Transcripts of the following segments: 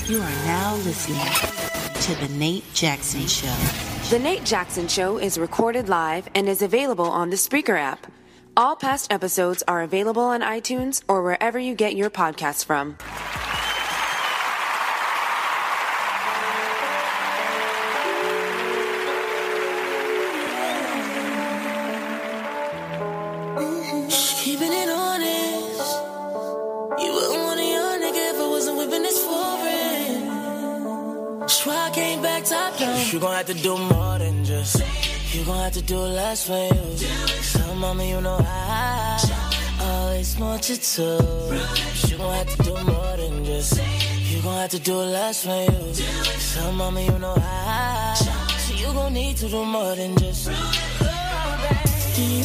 You are now listening to The Nate Jackson Show. The Nate Jackson Show is recorded live and is available on the Spreaker app. All past episodes are available on iTunes or wherever you get your podcasts from. Keeping it honest, you wouldn't want a young nigga if I wasn't whipping this foreign. That's why I came back top down. You gon' have to do more than just. You gon' have to do less for you. So mama, you know I always want you to. You gon' have to do more than just. You gon' have to do less for you. So mama, you know I. So you gon' need to do more than just. You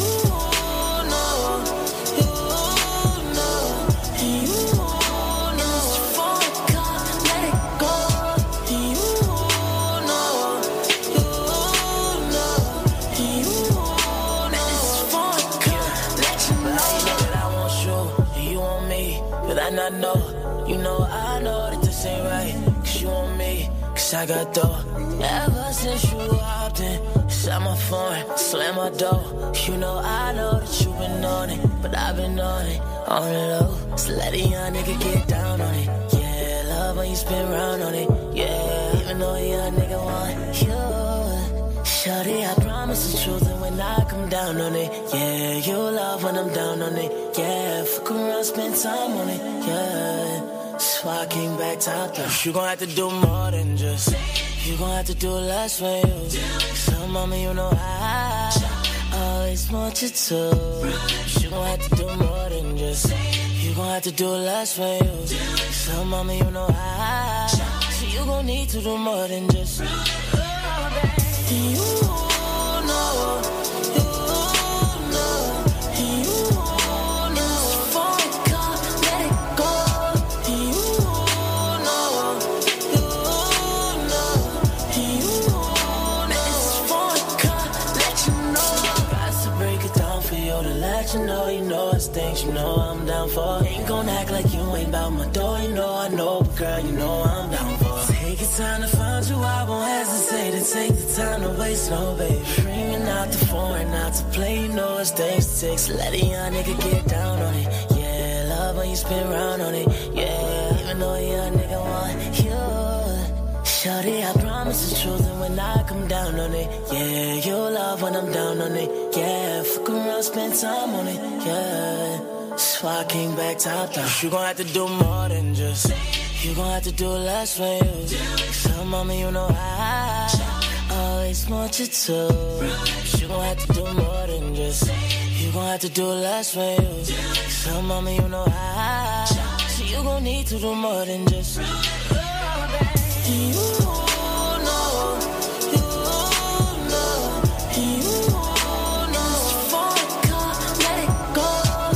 I know, you know I know that this ain't right. Cause you want me, cause I got dough. Ever since you hopped in, inside my phone, slam my door. You know I know that you been on it, but I've been on it, on the low. So let a young nigga get down on it. Yeah, love when you spin round on it. Yeah, even though a young nigga want you. Shawty, I promise the truth, and when I come down on it, yeah, you love when I'm down on it, yeah, fuck around, spend time on it, yeah, so I came back top down. You gon' have to do more than just, you gon' have to do less for you, so mama, you know I always want you to, you gon' have to do more than just, you gon' have to do less for you, so mama, you know I, so you gon' need to do more than just. You know, it's for God, let it go. You know, it's for God, let you know. Got to break it down for you to let you know it's things you know I'm down for. Ain't gon' act like you ain't bout my door, you know I know, but girl, you know I'm down for. Take your time to find you, I won't hesitate to take the time to waste, no baby. Ringing out the phone, not to play, you know it's days to take. So let a young nigga get down on it. Yeah, love when you spin round on it. Yeah, even though a young nigga want you. Shawty, I promise the truth, and when I come down on it, yeah, you love when I'm down on it. Yeah, fuck around, spend time on it. Yeah, so I came back top down. You gon' have to do more than just. You gon' have to do less for you. So mama, you know I always want you to. You gon' have to do more than just. You gon' have to do less for you. So mama, you know I. So you gon' need to do more than just. You know, it's for God, let it go.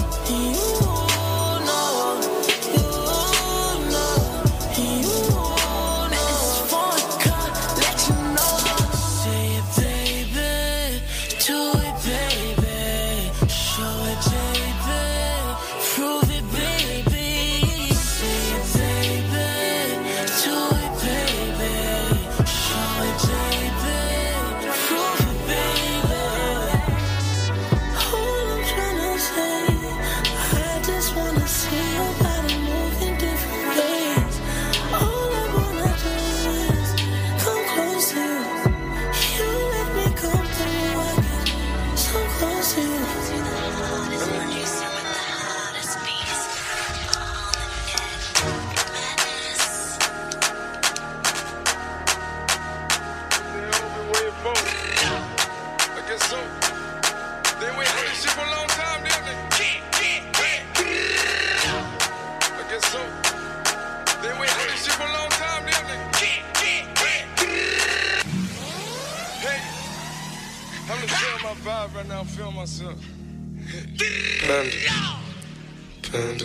vibe right now, feel myself. Panda. Panda.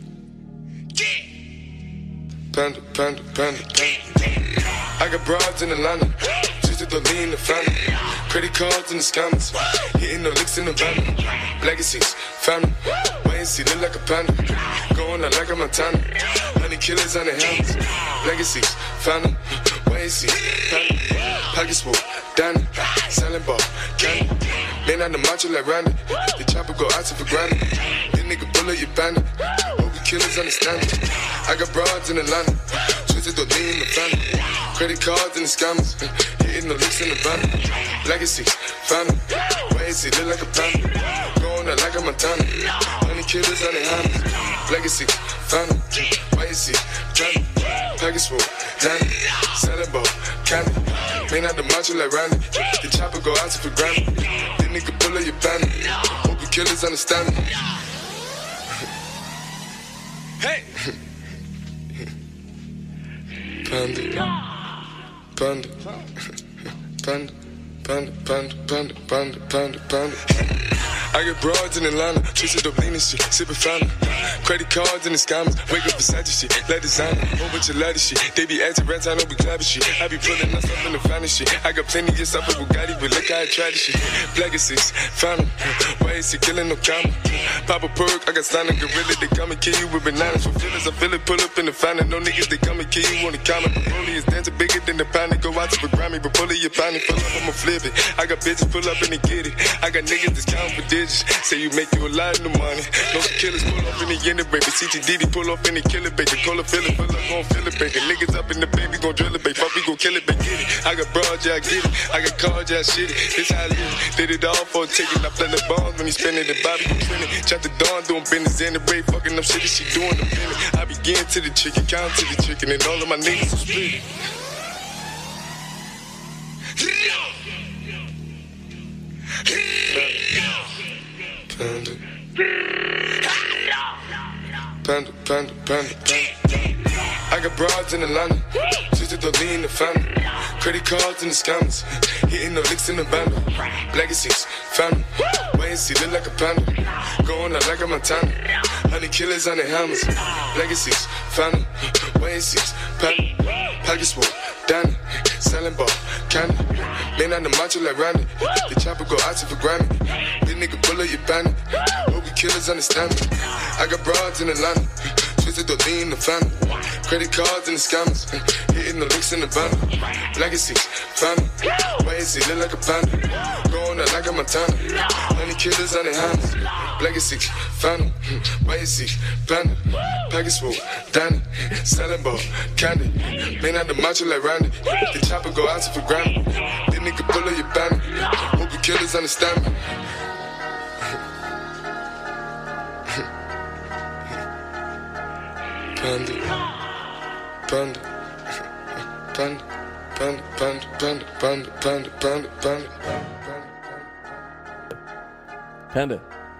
Panda, panda, panda. I got broads in Atlanta. Just to the lean, the family. Credit cards in the scammers. Hitting the licks in the van. Legacies, family. Waiting and see, look like a panda. Going out like a Montana. Honey killers on the helmets. Legacies, found them. Wait and see, panda. Pockets full, Danny. Selling ball, candy. Man on the macho like Randy. The chopper go out to for granted. This nigga bullet, you bandit. Hope the killers understand it. I got broads in Atlanta. Twisted the lean in the family. Credit cards and the scammers. Hitting the licks in the van. Legacies, found them. Wait and see, look like a panda. Going out like a Montana. Honey killers on their hands. Legacy, found them. Wait and see, Johnny. Package full, Danny. Selling ball, candy. Man out the macho like Randy. The chopper go out to for granted. This nigga pull up your bandit. Hope the killers understand me. Hey! Panda. Panda. Panda. Panda, panda, panda, panda, panda, panda. I get broads in Atlanta, twisted up lean and shit, sippin' fountain. Credit cards and the scammers, wake up beside shit, let designer, whole bunch of lattice shit. They be acting rats, I know we clapping shit. I be pulling us up in the finest shit. I got plenty of stuff with Bugatti, but look how I tried this shit. Legacies, fountain, why is he killing no comma? Pop a perk, I got signed a gorilla, they come and kill you with bananas. For feelings, I feel it, pull up in the fountain. No niggas, they come and kill you on the counter. Broly is dancing bigger than the pound, go out to the Grammy, but pull it, your pound, pull up, I'ma flip it. I got bitches pull up and they get it. I got niggas that's counting for digits. Say you make you a lot of money. No killers pull off in the end of baby. CTDD pull off in the killer baby. Call a feeling, pull up, gon' feel it, baby. Niggas up in the baby, gon' drill it, baby. Fuck, we gon' kill it, baby. Get it. I got broad, yeah, I get it. I got cards, yeah, I shit it. This how I live. Did it all for a ticket. I play the bombs when he spinning the Bobby, you spinning. Chop the dawn, doing business in the break. Fucking up shit that she doing the minute. I begin to the chicken, count to the chicken, and all of my niggas are split. Panda. Panda, panda, panda, panda. I got broads in Atlanta, twisted the lean in the family. Credit cards and the scammers, hitting the licks in the bundle. Legacies, found them. Wait and see, look like a panda. Going out like a Montana. Honey killers on their hammers. Legacies, found them. Wait and see, panda. Pockets full, Danny. Selling ball, candy. Man on the macho like Randy. The chopper go out to for Grammy. This nigga pull up your bandit. Hope the killers understand me. I got broads in Atlanta. Twisted the lean in the family. Credit cards and the scammers. Hitting the licks in the bundle. Legacies, family. Wait and see, look like a panda. Going out like a Montana. Honey killers on their hands. Legacies, family. Wait and see, panda. Package full, Danny. Selling ball, candy. Man out the macho like Randy. The chopper go out to for granted. This nigga pull up your bandit. Hope the killers understand me. Panda, panda, panda, panda, panda, panda, panda, panda, panda, panda, panda.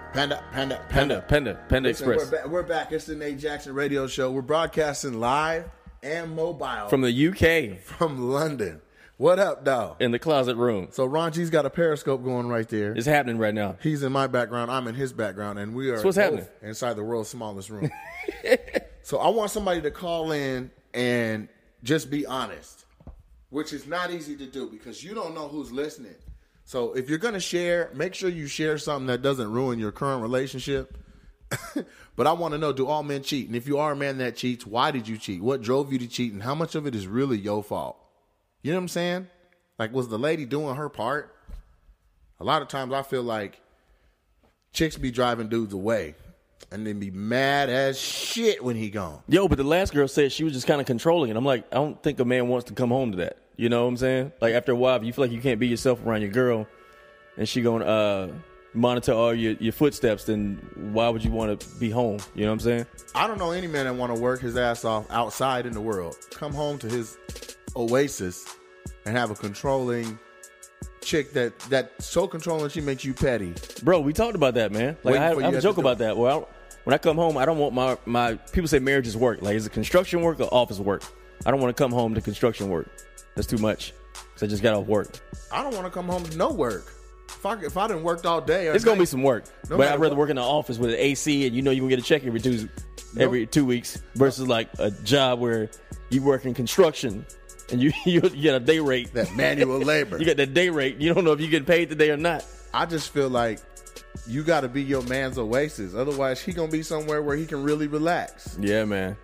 Panda Express. We're back. It's the Nate Jackson Radio Show. We're broadcasting live and mobile from the UK, from London. What up, dog? In the closet room. So Ron G's got a Periscope going right there. It's happening right now. He's in my background. I'm in his background, and we are what's happening inside the world's smallest room. So I want somebody to call in and just be honest, which is not easy to do because you don't know who's listening. So if you're going to share, make sure you share something that doesn't ruin your current relationship. But I want to know, do all men cheat? And if you are a man that cheats, why did you cheat? What drove you to cheat? And how much of it is really your fault? You know what I'm saying? Like, was the lady doing her part? A lot of times I feel like chicks be driving dudes away and then be mad as shit when he gone. Yo, but the last girl said she was just kind of controlling it. I'm like, I don't think a man wants to come home to that. You know what I'm saying? Like, after a while, if you feel like you can't be yourself around your girl and she going to monitor all your footsteps, then why would you want to be home? You know what I'm saying? I don't know any man that want to work his ass off outside in the world, come home to his oasis and have a controlling chick that's so controlling she makes you petty. Bro, we talked about that, man. Like, I have a joke about that. Well, when I come home, I don't want my people say marriage is work. Like, is it construction work or office work? I don't want to come home to construction work. That's too much. Because I just got off work. I don't want to come home to no work. If I didn't work all day, it's going to be some work. But I'd rather work in the office with an AC and you know you're going to get a check every 2 weeks versus like a job where you work in construction and you get a day rate. That manual labor. You get that day rate. You don't know if you get paid today or not. I just feel like you got to be your man's oasis. Otherwise, he going to be somewhere where he can really relax. Yeah, man.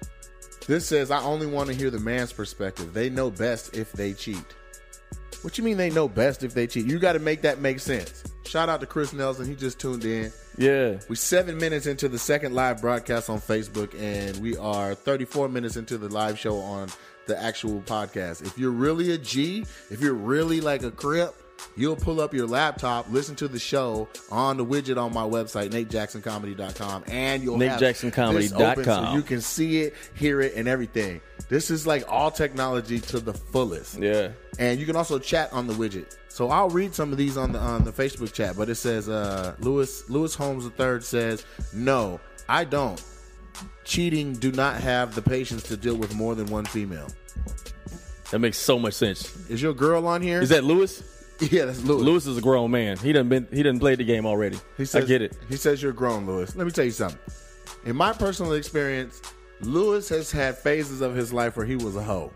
This says, I only want to hear the man's perspective. They know best if they cheat. What you mean they know best if they cheat? You got to make that make sense. Shout out to Chris Nelson. He just tuned in. Yeah. We're 7 minutes into the second live broadcast on Facebook, and we are 34 minutes into the live show on the actual podcast. If you're really a G, if you're really like a Crip, you'll pull up your laptop, listen to the show on the widget on my website, NateJacksonComedy.com, and you'll have this open so you can see it, hear it, and everything. This is like all technology to the fullest. Yeah. And you can also chat on the widget. So I'll read some of these on the Facebook chat, but it says Lewis Holmes III says, no, I don't. Cheating do not have the patience to deal with more than one female. That makes so much sense. Is your girl on here? Is that Lewis? Yeah, that's Lewis. Lewis is a grown man. He done played the game already. He says, I get it. He says you're grown, Lewis. Let me tell you something. In my personal experience, Lewis has had phases of his life where he was a hoe.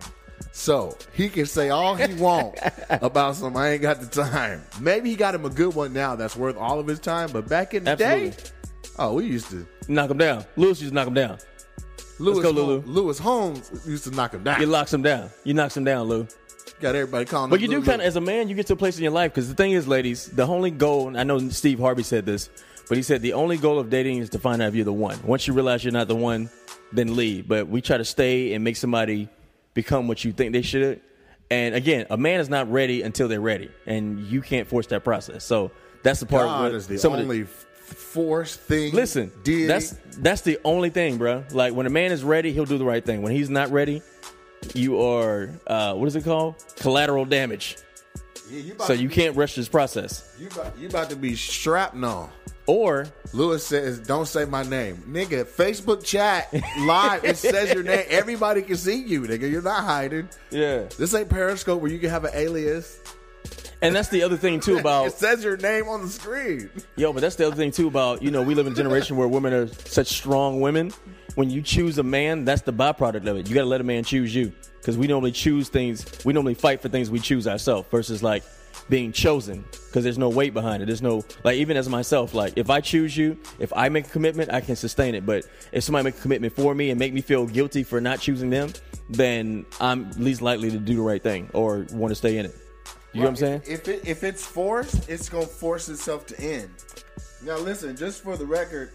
So he can say all he wants about some I ain't got the time. Maybe he got him a good one now that's worth all of his time, but back in the day, we used to knock him down. Lewis used to knock him down. Let's go, Lulu. Lewis Holmes used to knock him down. You locks him down. You knocks him down, Lou. Got everybody calling. But you do kind of, as a man, you get to a place in your life, because the thing is, ladies, the only goal, and I know Steve Harvey said this, but he said the only goal of dating is to find out if you're the one. Once you realize you're not the one, then leave. But we try to stay and make somebody become what you think they should. And again, a man is not ready until they're ready, and you can't force that process. So that's the part. God is the only force thing. Listen, that's the only thing, bro. Like when a man is ready, he'll do the right thing. When he's not ready, you are what is it called? Collateral damage. Yeah, so you can't rush this process. You about to be shrapnel. Or Lewis says, "Don't say my name, nigga." Facebook chat live. It says your name. Everybody can see you, nigga. You're not hiding. Yeah. This ain't Periscope where you can have an alias. And that's the other thing too about it says your name on the screen. Yo, but that's the other thing too about, we live in a generation where women are such strong women. When you choose a man, that's the byproduct of it. You got to let a man choose you, because we normally choose things. We normally fight for things we choose ourselves versus like being chosen, because there's no weight behind it. There's no, like, even as myself, like if I choose you, if I make a commitment, I can sustain it. But if somebody make a commitment for me and make me feel guilty for not choosing them, then I'm least likely to do the right thing or want to stay in it. You know what I'm saying? If it's forced, it's going to force itself to end. Now, listen, just for the record,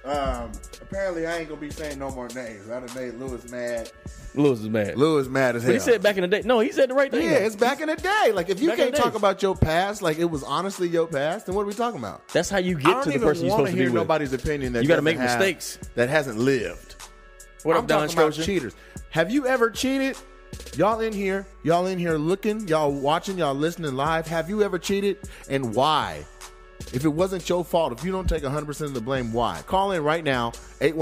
apparently I ain't going to be saying no more names. I done made Lewis mad. Lewis is mad. Lewis mad as hell. But he said back in the day. No, he said the right thing. Yeah, it's back in the day. Like, if you can't talk about your past, like it was honestly your past, then what are we talking about? That's how you get to the person you're supposed to be with. I don't even want to hear nobody's opinion that you got to make mistakes. That hasn't lived. What up, Don Strozier? I'm talking about cheaters. Have you ever cheated? Y'all in here looking, y'all watching, y'all listening live. Have you ever cheated, and why? If it wasn't your fault, if you don't take 100% of the blame, why? Call in right now,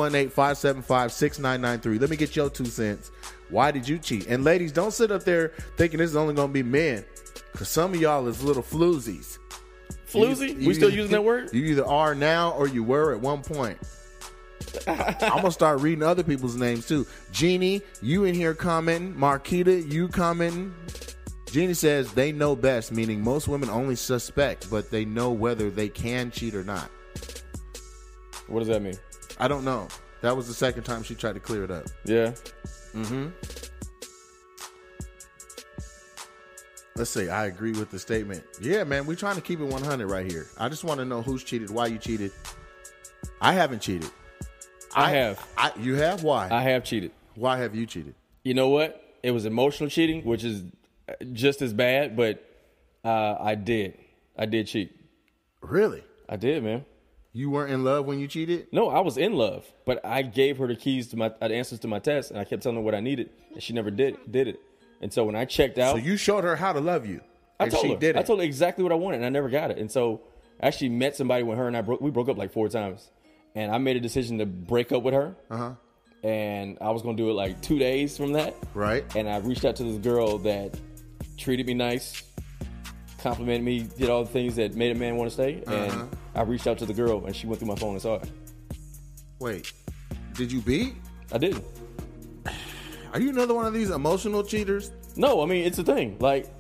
818-575-6993. Let me get your 2 cents. Why did you cheat? And ladies, don't sit up there thinking this is only going to be men, because some of y'all is little floozies. Floozy? We still using that word? You either are now or you were at one point. I'm going to start reading other people's names too. Jeannie, you in here commenting. Marquita, you commenting. Jeannie says they know best, meaning most women only suspect, but they know whether they can cheat or not. What does that mean? I don't know. That was the second time she tried to clear it up. Yeah. Mm-hmm. Let's see. I agree with the statement. Yeah, man, we're trying to keep it 100 right here. I just want to know who's cheated, why you cheated. I haven't cheated. I have. You have? Why? I have cheated. Why have you cheated? You know what? It was emotional cheating, which is just as bad, but I did cheat. Really? I did, man. You weren't in love when you cheated? No, I was in love, but I gave her the keys to the answers to my test, and I kept telling her what I needed, and she never did it. And so when I checked out, so you showed her how to love you. I told her exactly what I wanted, and I never got it. And so I actually met somebody when her and we broke up like 4 times, and I made a decision to break up with her. And I was gonna do it like 2 days from that. Right. And I reached out to this girl that treated me nice, complimented me, did all the things that made a man want to stay. And I reached out to the girl, and she went through my phone and saw it. Wait, did you beat? I didn't. Are you another one of these emotional cheaters? No, I mean, it's a thing. Like,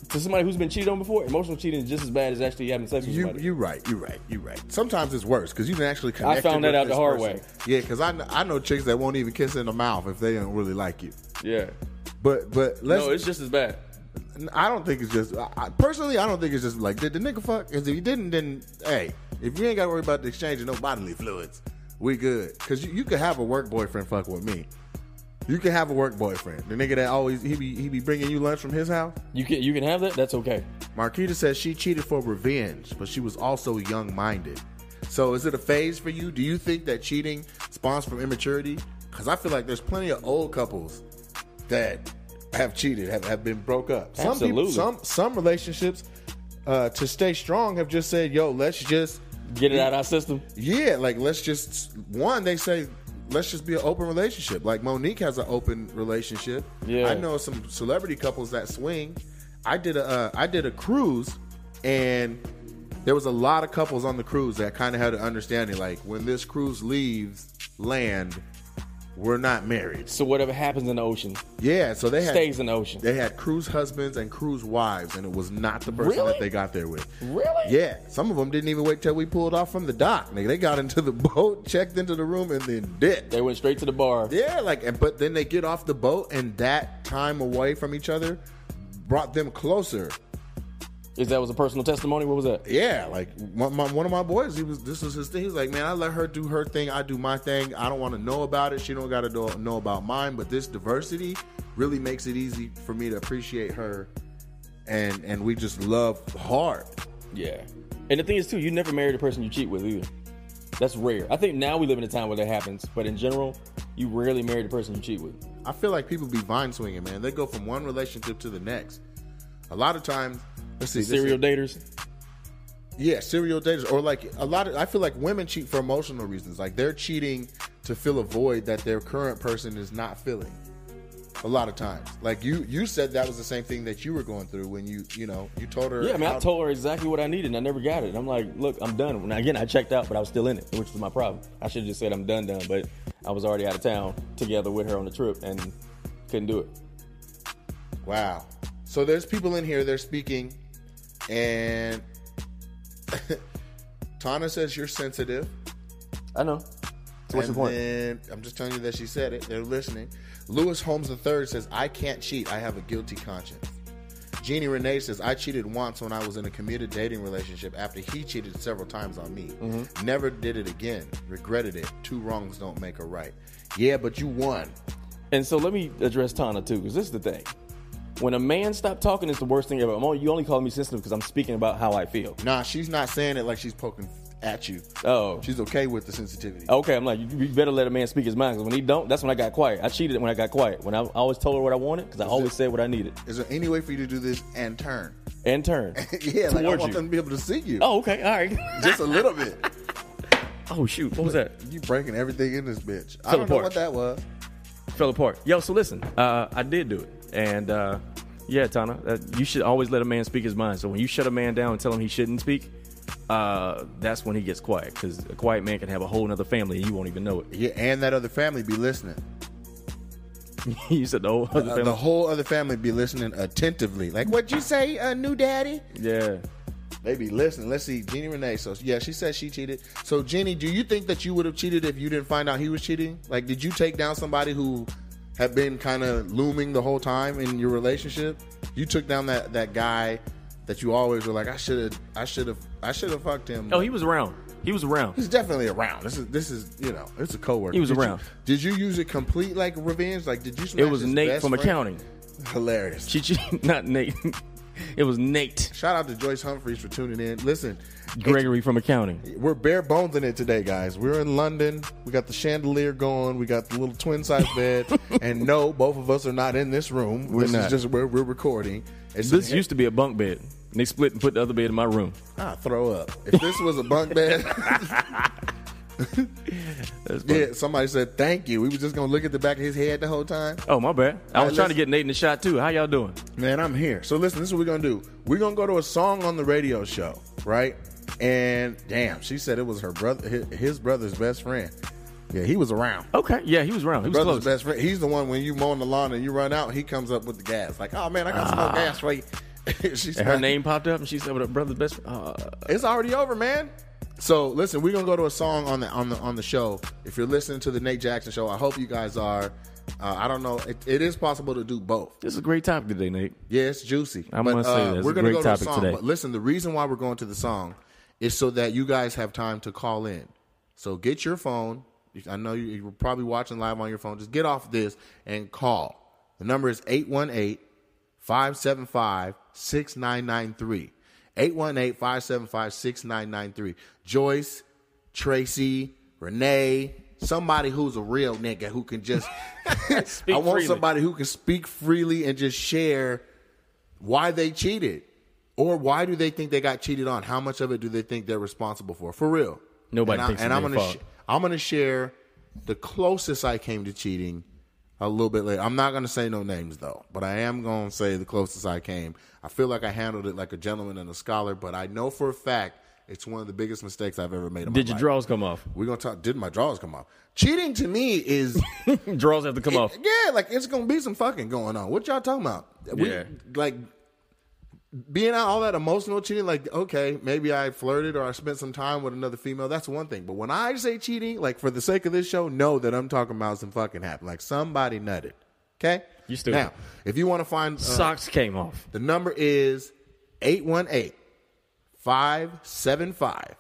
to somebody who's been cheated on before, emotional cheating is just as bad as actually having sex with somebody. You're right. Sometimes it's worse because you can actually connect. I found that out the hard way. Yeah, because I know chicks that won't even kiss in the mouth if they don't really like you. Yeah. But no, it's just as bad. I don't think it's just. Personally, I don't think it's just like, did the nigga fuck? Because if he didn't, then hey, if you ain't got to worry about the exchange of no bodily fluids, we good. Because you could have a work boyfriend fuck with me. You can have a work boyfriend. The nigga that always he be bringing you lunch from his house. You can have that. That's okay. Marquita says she cheated for revenge, but she was also young-minded. So is it a phase for you? Do you think that cheating spawns from immaturity? Because I feel like there's plenty of old couples that have cheated, have been broke up. Absolutely. Some relationships to stay strong have just said, yo, let's just get it out of our system. Yeah, like let's just they say let's just be an open relationship. Like Monique has an open relationship. Yeah. I know some celebrity couples that swing. I did a cruise, and there was a lot of couples on the cruise that kind of had an understanding, like when this cruise leaves land, we're not married. So whatever happens in the ocean, yeah. So they stays in the ocean. They had cruise husbands and cruise wives, and it was not the person that they got there with. Really? Yeah. Some of them didn't even wait till we pulled off from the dock. They got into the boat, checked into the room, and then dipped. They went straight to the bar. Yeah, but then they get off the boat, and that time away from each other brought them closer. Was a personal testimony? What was that? Yeah, like one of my boys, this was his thing. He was like, man, I let her do her thing, I do my thing. I don't want to know about it. She don't got to know about mine. But this diversity really makes it easy for me to appreciate her, and we just love hard. Yeah, and the thing is too, you never marry the person you cheat with either. That's rare. I think now we live in a time where that happens, but in general, you rarely marry the person you cheat with. I feel like people be vine swinging, man. They go from one relationship to the next. A lot of times. Let's see. Serial daters? Yeah, serial daters. Or like I feel like women cheat for emotional reasons. Like they're cheating to fill a void that their current person is not filling. A lot of times. Like you said that was the same thing that you were going through when you told her. Yeah, I mean, I told her exactly what I needed and I never got it. I'm like, look, I'm done. Now, again, I checked out, but I was still in it, which was my problem. I should have just said I'm done, but I was already out of town together with her on the trip and couldn't do it. Wow. So there's people in here, they're speaking. And Tana says you're sensitive. I know. So what's the point? And I'm just telling you that she said it. They're listening. Lewis Holmes III says, I can't cheat. I have a guilty conscience. Jeannie Renee says, I cheated once when I was in a committed dating relationship after he cheated several times on me. Mm-hmm. Never did it again. Regretted it. 2 wrongs don't make a right. Yeah, but you won. And so let me address Tana too, because this is the thing. When a man stopped talking, it's the worst thing ever. You only call me sensitive because I'm speaking about how I feel. Nah, she's not saying it like she's poking at you. Oh. She's okay with the sensitivity. Okay, I'm like, you better let a man speak his mind, because when he don't, that's when I got quiet. I cheated when I got quiet. When I always told her what I wanted, because I always said what I needed. Is there any way for you to do this and turn? And turn. Yeah, like I want them to be able to see you. Oh, okay, all right. Just a little bit. Oh, shoot, what was that? You breaking everything in this bitch. I don't know what that was. Fell apart. Yo, so listen, I did do it. And, yeah, Tana, you should always let a man speak his mind. So when you shut a man down and tell him he shouldn't speak, that's when he gets quiet. Because a quiet man can have a whole other family and you won't even know it. Yeah, and that other family be listening. You said the whole other family? The whole other family be listening attentively. Like, what'd you say, new daddy? Yeah. They be listening. Let's see, Jeannie Renee. So, yeah, she said she cheated. So, Jeannie, do you think that you would have cheated if you didn't find out he was cheating? Like, did you take down somebody who have been kind of looming the whole time in your relationship? You took down that guy that you always were like, I should have fucked him. Oh, he was around. He's definitely around. This is it's a coworker. He was around. Did you use it complete like revenge? Like, did you smash It was his Nate best from friend? accounting. Hilarious. Not Nate. It was Nate. Shout out to Joyce Humphreys for tuning in. Listen, Gregory from accounting. We're bare bones in it today, guys. We're in London. We got the chandelier going. We got the little twin size bed. And no, both of us are not in this room. This is just where we're recording. This used to be a bunk bed. And they split and put the other bed in my room. Ah, throw up. If this was a bunk bed. Yeah, somebody said thank you. We were just gonna look at the back of his head the whole time. Oh, my bad. I was trying to get Nate in the shot too. How y'all doing? Man, I'm here. So listen, this is what we're gonna do. We're gonna go to a song on the radio show, right? And damn, she said it was her brother, his brother's best friend. Yeah, he was around. Okay, yeah, he was around. He was brother's close. best friend. He's the one when you mow on the lawn and you run out, he comes up with the gas. Like, oh man, I got some more gas for you. And her name popped up, and she said, "With her brother's best friend." It's already over, man. So listen, we're gonna go to a song on the show. If you're listening to the Nate Jackson Show, I hope you guys are. I don't know. It is possible to do both. This is a great topic today, Nate. Yeah, it's juicy. I'm gonna say that. We're gonna great go to a topic song. today. But listen, the reason why we're going to the song is so that you guys have time to call in. So get your phone. I know you're probably watching live on your phone. Just get off this and call. The number is 818-575-6993. 818-575-6993. Joyce, Tracy, Renee, somebody who's a real nigga who can just I want freely. Somebody who can speak freely and just share why they cheated. Or why do they think they got cheated on? How much of it do they think they're responsible for? For real. Nobody thinks it's their fault. I'm going to share the closest I came to cheating a little bit later. I'm not going to say no names, though, but I am going to say the closest I came. I feel like I handled it like a gentleman and a scholar, but I know for a fact it's one of the biggest mistakes I've ever made in my life. Did your draws come off? We're going to talk. Did my draws come off? Cheating to me is... Draws have to come off. Yeah, like it's going to be some fucking going on. What y'all talking about? Yeah. Like... Being out all that emotional cheating, like, okay, maybe I flirted or I spent some time with another female, that's one thing. But when I say cheating, like, for the sake of this show, know that I'm talking about some fucking happened. Like, somebody nutted. Okay? You stupid. Now, if you want to find... Socks came off. The number is 818-575-6993.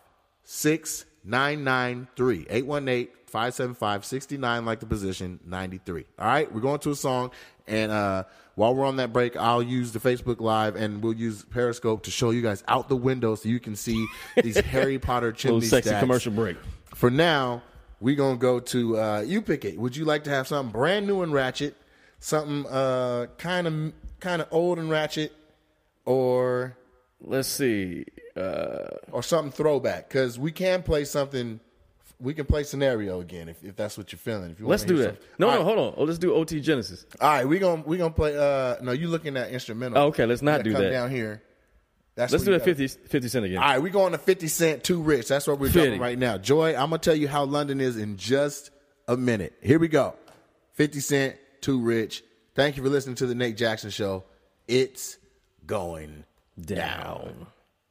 818-575-69, like the position, 93. All right? We're going to a song, and... while we're on that break, I'll use the Facebook Live and we'll use Periscope to show you guys out the window so you can see these Harry Potter chimney Little sexy stacks. commercial break. For now, we're going to go to, you pick it. Would you like to have something brand new and ratchet, something kind of old and ratchet, or... Let's see. Or something throwback, because we can play something... We can play scenario again if that's what you're feeling. If you Let's do that. No, hold on. Oh, let's do OT Genesis. All right, we gonna play. No, you looking at instrumental. Oh, okay, let's not do come that. Down here. Let's do that 50 Cent again. All right, we going to 50 Cent, Too Rich. That's what we're doing right now. Joy, I'm gonna tell you how London is in just a minute. Here we go. 50 Cent, Too Rich. Thank you for listening to the Nate Jackson Show. It's going down.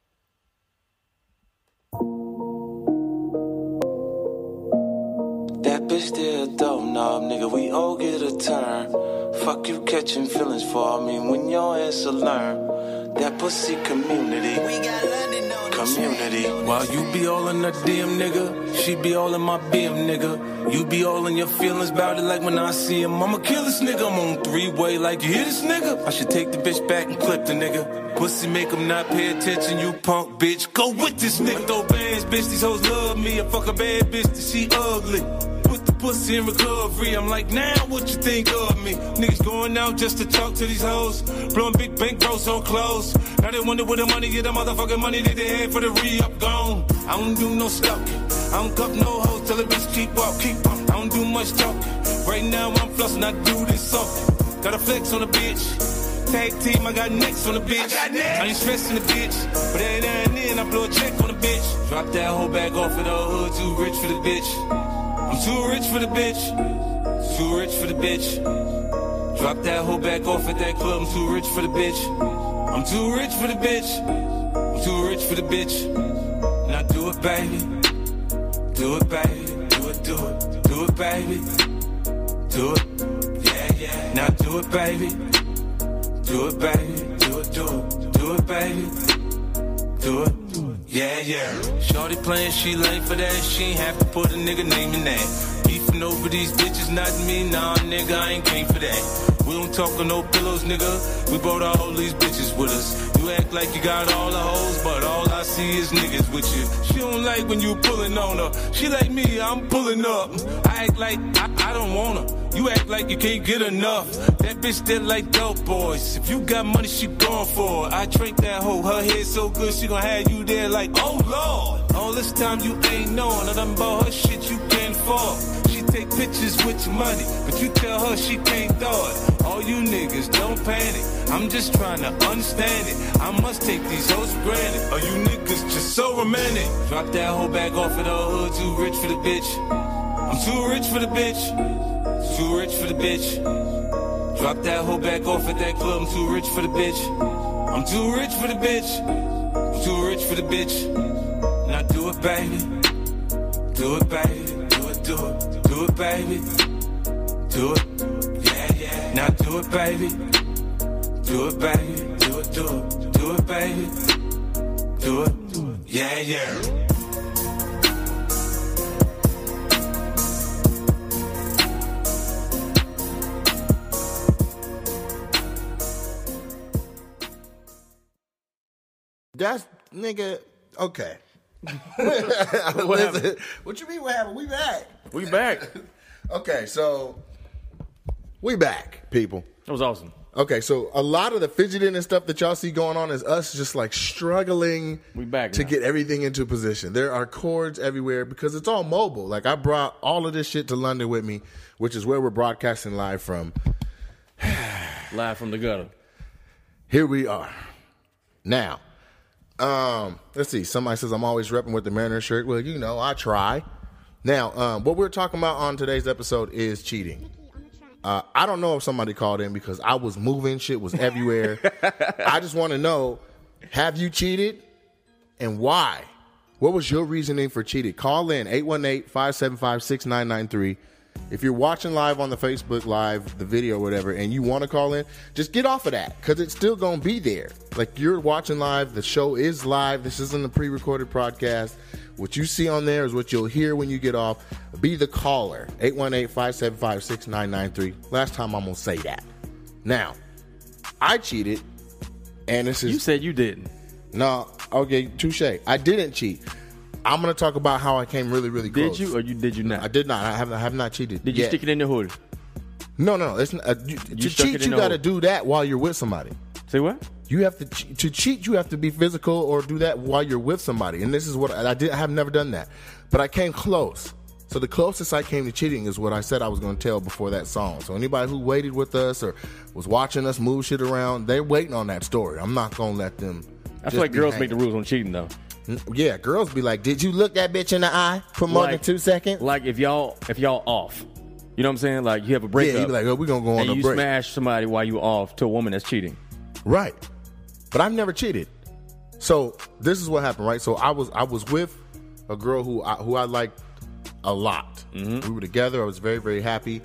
That bitch still dope, knob, nigga, we all get a turn. Fuck you catching feelings for me when your ass will learn. That pussy community, we got London on community. While you be all in her DM, nigga, she be all in my BM, nigga. You be all in your feelings about it like when I see him. I'ma kill this nigga, I'm on three-way like you hear this nigga. I should take the bitch back and clip the nigga. Pussy make him not pay attention, you punk bitch. Go with this nigga. Throw bands, bitch, these hoes love me. I fuck a bad bitch that she ugly. Put the pussy in recovery. I'm like, now what you think of me? Niggas going out just to talk to these hoes. Blowing big bank bros on clothes. Now they wonder where the money get, the motherfucking money that they had for the re-up gone. I don't do no stalking. I don't cuff no hoes till the bitch keep walking. I don't do much talking. Right now I'm flossing, I do this something. Got a flex on the bitch. Tag team, I got necks on the bitch. I ain't stressing the bitch. But every now and then I blow a check on the bitch. Drop that whole bag off of the hood, too rich for the bitch. I'm too rich for the bitch. Too rich for the bitch. Drop that whole bag off at that club, I'm too rich for the bitch. I'm too rich for the bitch. I'm too rich for the bitch. Now do it, baby. Do it, baby. Do it, do it. Do it, baby. Do it. Yeah, yeah. Now do it, baby. Do it, baby. Do it, do it. Do it, baby. Do it. Yeah, yeah. Shorty playing, she late for that. She ain't have to put a nigga name in that. Beefing over these bitches, not me. Nah, nigga, I ain't came for that. We don't talk on no pillows, nigga. We brought all these bitches with us. You act like you got all the hoes, but all I see is niggas with you. She don't like when you pulling on her. She like me, I'm pulling up. I act like I don't want her. You act like you can't get enough. That bitch that like dope boys. If you got money, she going for it. I drink that hoe. Her head so good, she gon' have you there like, oh Lord. All this time you ain't knowing. I done bought her shit you can't afford. She take pictures with your money, but you tell her she can't throw it. All you niggas don't panic. I'm just trying to understand it. I must take these hoes for granted. Or you niggas just so romantic. Drop that whole bag off of the hood. Too rich for the bitch. I'm too rich for the bitch. Too rich for the bitch. Drop that whole back off at that club. I'm too rich for the bitch. I'm too rich for the bitch. I'm too rich for the bitch. Now do it, baby. Do it, baby. Do it, do it. Do it, baby. Do it. Yeah, yeah. Now do it, baby. Do it, baby. Do it, do it. Do it, baby. Do it. Yeah, yeah. That's nigga. Okay. Listen, what you mean? What happened? We back. We back. Okay, so we back, people. That was awesome. Okay, so a lot of the fidgeting and stuff that y'all see going on is us just like struggling We back to now. get everything into position. There are cords everywhere because it's all mobile. Like I brought all of this shit to London with me, which is where we're broadcasting live from. Live from the gutter. Here we are. Now, let's see. Somebody says I'm always repping with the Mariner shirt. Well, you know, I try. Now, what we're talking about on today's episode is cheating. I don't know if somebody called in because I was moving. Shit was everywhere. I just want to know, have you cheated and why? What was your reasoning for cheating? Call in 818-575-6993. If you're watching live on the Facebook Live, the video or whatever, and you want to call in, just get off of that because it's still going to be there. Like you're watching live. The show is live. This isn't a pre-recorded podcast. What you see on there is what you'll hear when you get off. Be the caller. 818-575-6993. Last time I'm going to say that. Now, I cheated, and this is... You said you didn't. No, okay, touche. I didn't cheat. I'm going to talk about how I came really, really close. Did you or did you not? I did not. I have not cheated. Did you yet. stick it in the hood? No. It's not, to stuck cheat, it in you the got to hole. do that while you're with somebody. Say what? You have to cheat. You have to be physical or do that while you're with somebody. And this is what I did. I have never done that, but I came close. So the closest I came to cheating is what I said I was going to tell before that song. So anybody who waited with us or was watching us move shit around, they're waiting on that story. I'm not going to let them. I feel like girls make the rules on cheating though. Yeah, girls be like, "Did you look that bitch in the eye for more than 2 seconds?" Like if y'all off, you know what I'm saying? Like you have a breakup. Yeah, you be like, "Oh, we gonna go on and a you break." smash somebody while you off to a woman that's cheating. Right. But I've never cheated. So this is what happened, right? So I was with a girl who I liked a lot. Mm-hmm. We were together. I was very, very happy.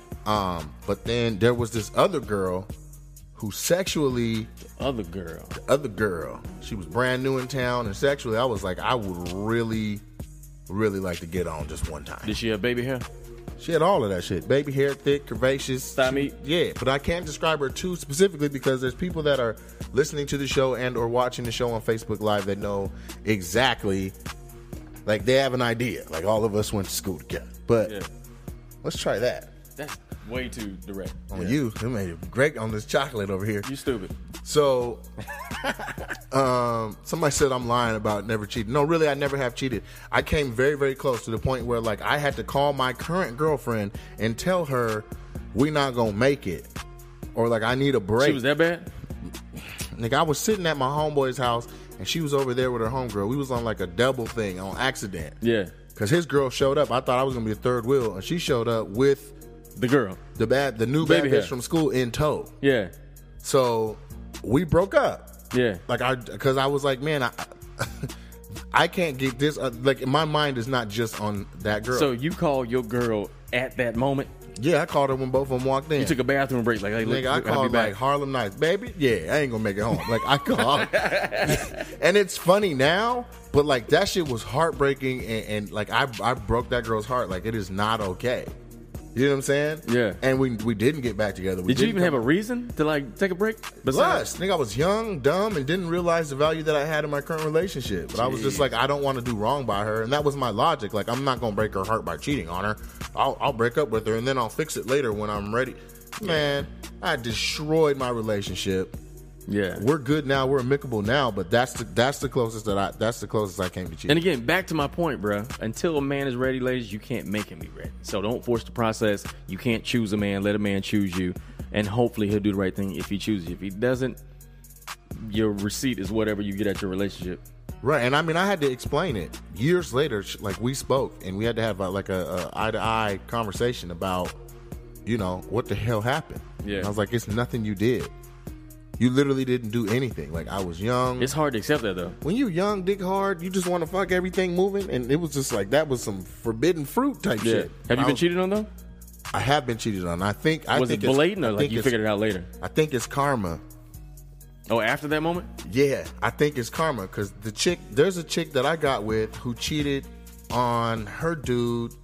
But then there was this other girl who sexually... The other girl. She was brand new in town, and sexually I was like, I would really, really like to get on just one time. Did she have baby hair? She had all of that shit. Baby hair, thick, curvaceous. Thigh meat? Yeah, but I can't describe her too specifically because there's people that are listening to the show and or watching the show on Facebook Live that know exactly, like they have an idea. Like all of us went to school together. But let's try that. That's way too direct. On you. It made it great on this chocolate over here. You stupid. So, somebody said I'm lying about never cheating. No, really, I never have cheated. I came very, very close to the point where, like, I had to call my current girlfriend and tell her we not gonna make it, or like I need a break. She was that bad? Nigga, I was sitting at my homeboy's house and she was over there with her homegirl. We was on like a double thing on accident. Yeah. Cause his girl showed up. I thought I was gonna be a third wheel, and she showed up with the girl, the new baby bad bitch hair from school in tow. Yeah. So we broke up. Yeah. Like because I was like, man, I can't get this. Like my mind is not just on that girl. So you called your girl at that moment? Yeah, I called her when both of them walked in. You took a bathroom break, like, hey, look, nigga, I called like Harlem Nights, baby. Yeah, I ain't gonna make it home. Like I called, and it's funny now, but like that shit was heartbreaking, and like I broke that girl's heart. Like it is not okay. You know what I'm saying? Yeah. And we didn't get back together. Did you even have a reason to like take a break? Besides, nigga, I was young, dumb, and didn't realize the value that I had in my current relationship. But I was just like, I don't want to do wrong by her, and that was my logic. Like, I'm not gonna break her heart by cheating on her. I'll break up with her, and then I'll fix it later when I'm ready. Man, I destroyed my relationship. Yeah, we're good now. We're amicable now, but that's the closest I came to cheating. And again, back to my point, bro. Until a man is ready, ladies, you can't make him be ready. So don't force the process. You can't choose a man. Let a man choose you, and hopefully he'll do the right thing if he chooses you. If he doesn't, your receipt is whatever you get at your relationship. Right, and I mean, I had to explain it years later. Like we spoke, and we had to have a eye-to-eye conversation about, you know, what the hell happened. Yeah, and I was like, it's nothing you did. You literally didn't do anything. Like, I was young. It's hard to accept that, though. When you young, dick hard, you just want to fuck everything moving. And it was just like, that was some forbidden fruit type shit. Have you been cheated on, though? I have been cheated on. I think Was it blatant or like you figured it out later? I think it's karma. Oh, after that moment? Yeah, I think it's karma because there's a chick that I got with who cheated on her dude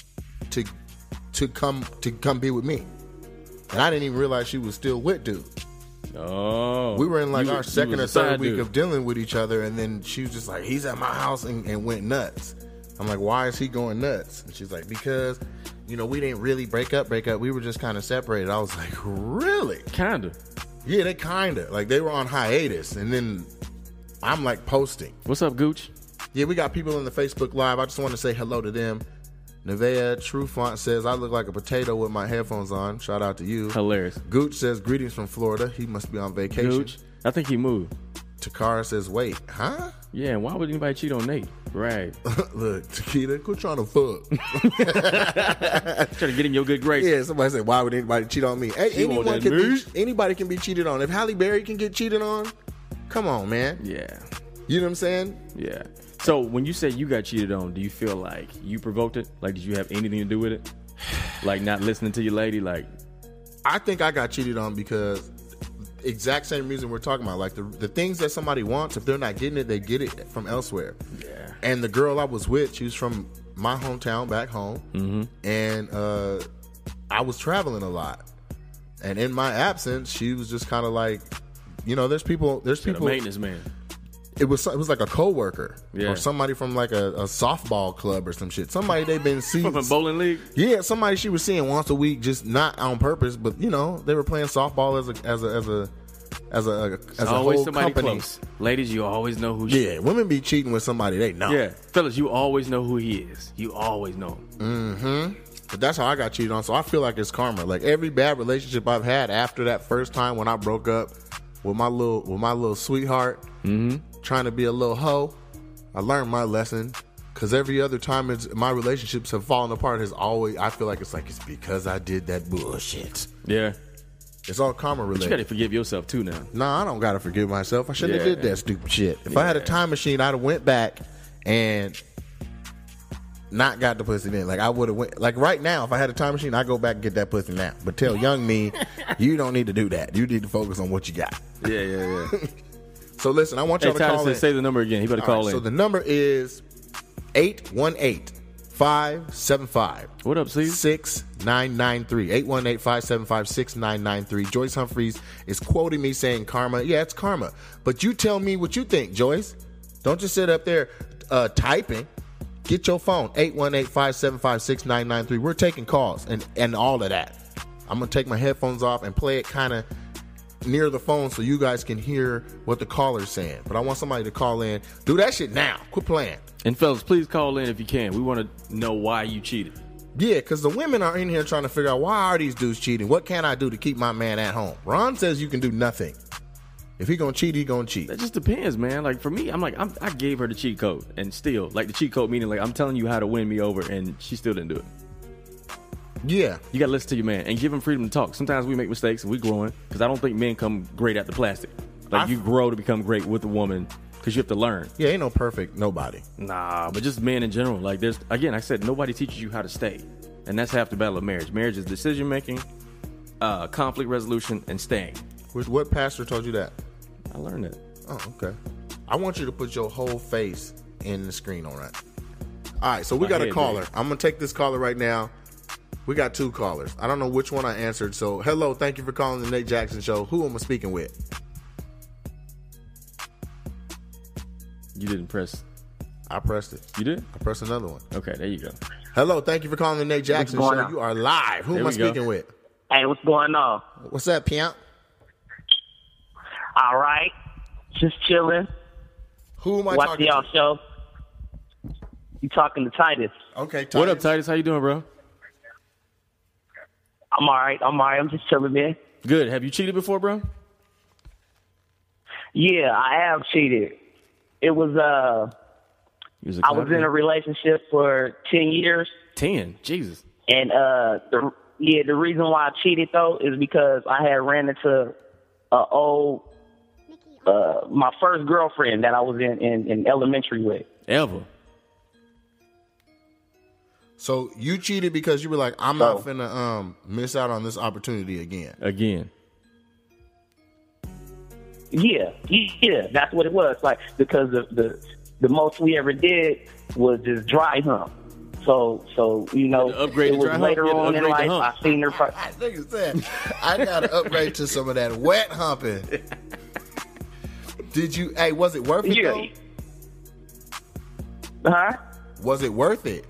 to come be with me, and I didn't even realize she was still with dude. Oh, we were in like our second or third week of dealing with each other, and then she was just like, "He's at my house," and went nuts. I'm like, "Why is he going nuts?" And she's like, "Because, we didn't really break up. We were just kind of separated." I was like, "Really?" Kinda. Yeah, they kinda. Like, they were on hiatus, and then I'm like posting. What's up, Gooch? Yeah, we got people in the Facebook Live. I just want to say hello to them. Nevea Trufont says, I look like a potato with my headphones on. Shout out to you. Hilarious. Gooch says, greetings from Florida. He must be on vacation. Gooch? I think he moved. Takara says, wait, huh? Yeah, why would anybody cheat on Nate? Right. Look, Takita, quit trying to fuck. Trying to get in your good grace. Yeah, somebody said, why would anybody cheat on me? Hey, anybody can be cheated on. If Halle Berry can get cheated on, come on, man. Yeah. You know what I'm saying? Yeah. So when you say you got cheated on, do you feel like you provoked it? Like, did you have anything to do with it? Like, not listening to your lady? Like, I think I got cheated on because exact same reason we're talking about. Like, the things that somebody wants, if they're not getting it, they get it from elsewhere. Yeah. And the girl I was with, she was from my hometown back home. Mm-hmm. And I was traveling a lot. And in my absence, she was just kind of like, there's people. A maintenance man. It was like a coworker, yeah, or somebody from like a softball club or some shit. Somebody they've been seeing from a bowling league. Yeah, somebody she was seeing once a week, just not on purpose, but they were playing softball as a always whole somebody company. Close. Ladies, you always know who. Yeah, women be cheating with somebody they know. Yeah, fellas, you always know who he is. You always know him. Mm-hmm. But that's how I got cheated on. So I feel like it's karma. Like, every bad relationship I've had after that first time when I broke up with my little sweetheart. Mm-hmm. Trying to be a little hoe, I learned my lesson. Because every other time my relationships have fallen apart, I feel like it's because I did that bullshit. Yeah. It's all karma related. But you got to forgive yourself too now. Nah, I don't got to forgive myself. I shouldn't have did that stupid shit. If I had a time machine, I'd have went back and not got the pussy then. Like, I would have went. Like, right now, if I had a time machine, I'd go back and get that pussy now. But tell young me, you don't need to do that. You need to focus on what you got. Yeah. So listen, I want y'all to call in. Say the number again. He better call in. So the number is 818-575. What up, Steve? 6993. 818-575-6993. Joyce Humphreys is quoting me saying karma. Yeah, it's karma. But you tell me what you think, Joyce. Don't just sit up there typing. Get your phone. 818-575-6993. We're taking calls and all of that. I'm going to take my headphones off and play it kind of near the phone so you guys can hear what the caller's saying. But I want somebody to call in. Do that shit now. Quit playing. And fellas, please call in if you can. We want to know why you cheated. Yeah, because the women are in here trying to figure out, why are these dudes cheating? What can I do to keep my man at home? Ron says you can do nothing. If he gonna cheat, he gonna cheat. That just depends, man. Like, for me, I'm like, I gave her the cheat code, and still, like, the cheat code meaning, like, I'm telling you how to win me over, and she still didn't do it. Yeah. You gotta listen to your man and give him freedom to talk. Sometimes we make mistakes and we growing, because I don't think men come great at the plastic. Like, you grow to become great with a woman because you have to learn. Yeah, ain't no perfect nobody. Nah, but just men in general. Like, there's, again, I said, nobody teaches you how to stay. And that's half the battle of marriage. Marriage is decision making, conflict resolution, and staying. What pastor told you that? I learned that. Oh, okay. I want you to put your whole face in the screen, all right? All right, so we got a caller. I'm going to take this caller right now. We got two callers. I don't know which one I answered. So, hello, thank you for calling the Nate Jackson Show. Who am I speaking with? You didn't press. I pressed it. You did? I pressed another one. Okay, there you go. Hello, thank you for calling the Nate Jackson Show. On? You are live. Who am I speaking with? Hey, what's going on? What's up, Pimp? All right. Just chilling. Who am I talking to? Watch y'all show. You talking to Titus. Okay, Titus. What up, Titus? How you doing, bro? I'm all right. I'm just chilling, man. Good. Have you cheated before, bro? Yeah, I have cheated. It was I was in a relationship for 10 years. 10? Jesus. And the reason why I cheated though is because I had ran into my first girlfriend that I was in elementary with. Ever? So you cheated because you were like, I'm not finna miss out on this opportunity again. Yeah, that's what it was. Like, because the most we ever did was just dry hump. So it was later on in life. I seen her. I think you said I got to upgrade to some of that wet humping. Did you? Hey, was it worth it though? Huh? Was it worth it?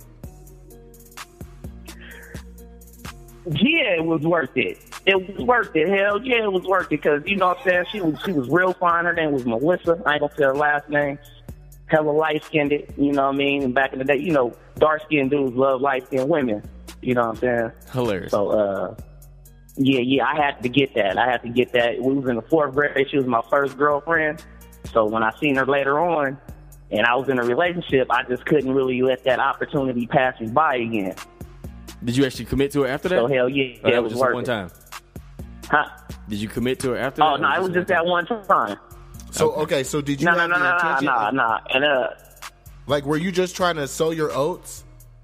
Yeah, it was worth it. It was worth it. Hell yeah, it was worth it. Because, you know what I'm saying, she was real fine. Her name was Melissa. I ain't gonna say her last name. Hella light-skinned, you know what I mean? And back in the day, you know, dark-skinned dudes love light-skinned women. You know what I'm saying? Hilarious. So, yeah, I had to get that. We was in the 4th grade. She was my first girlfriend. So when I seen her later on, and I was in a relationship, I just couldn't really let that opportunity pass me by again. Did you actually commit to her after that? So hell yeah, or that it was just worth one it. time. Huh? Did you commit to her after that? Oh no, it was just that one time. So okay, so did you have the intention? No, and like, were you just trying to sow your oats?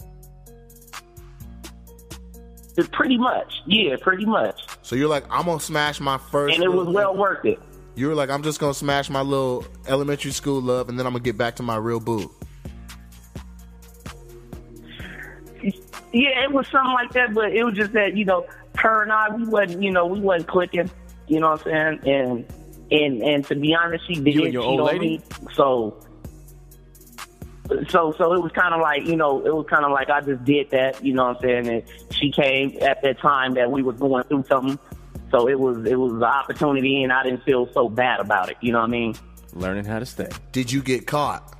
Pretty much, yeah, pretty much. So you're like, I'm gonna smash my first, and it was well worth it. You were like, I'm just gonna smash my little elementary school love, and then I'm gonna get back to my real boo. Yeah, it was something like that, but it was just that, you know, her and I, we wasn't clicking, you know what I'm saying? And to be honest, she did cheat on me. So it was kind of like, you know, I just did that, you know what I'm saying? And she came at that time that we were going through something. So it was an opportunity, and I didn't feel so bad about it, you know what I mean? Learning how to stay. Did you get caught?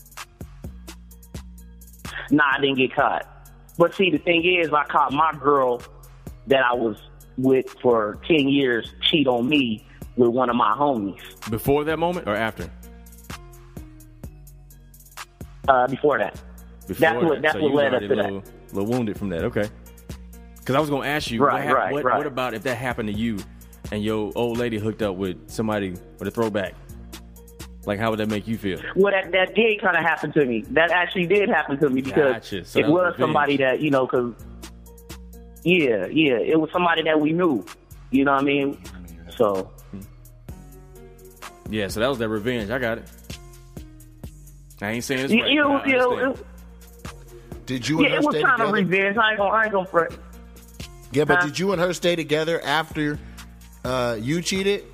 Nah, I didn't get caught. But see, the thing is, I caught my girl that I was with for 10 years cheat on me with one of my homies. Before that moment or after? Before that. That's what led up to that. A little wounded from that, okay. Because I was going to ask you, what about if that happened to you and your old lady hooked up with somebody with a throwback? Like, how would that make you feel? Well, that did kind of happen to me. That actually did happen to me because So it was somebody that, you know, because, yeah, it was somebody that we knew. You know what I mean? So. Yeah, so that was that revenge. I got it. I ain't saying it's right. Did you and her it was stay kind together? of revenge. I ain't gonna front. Yeah, but did you and her stay together after you cheated?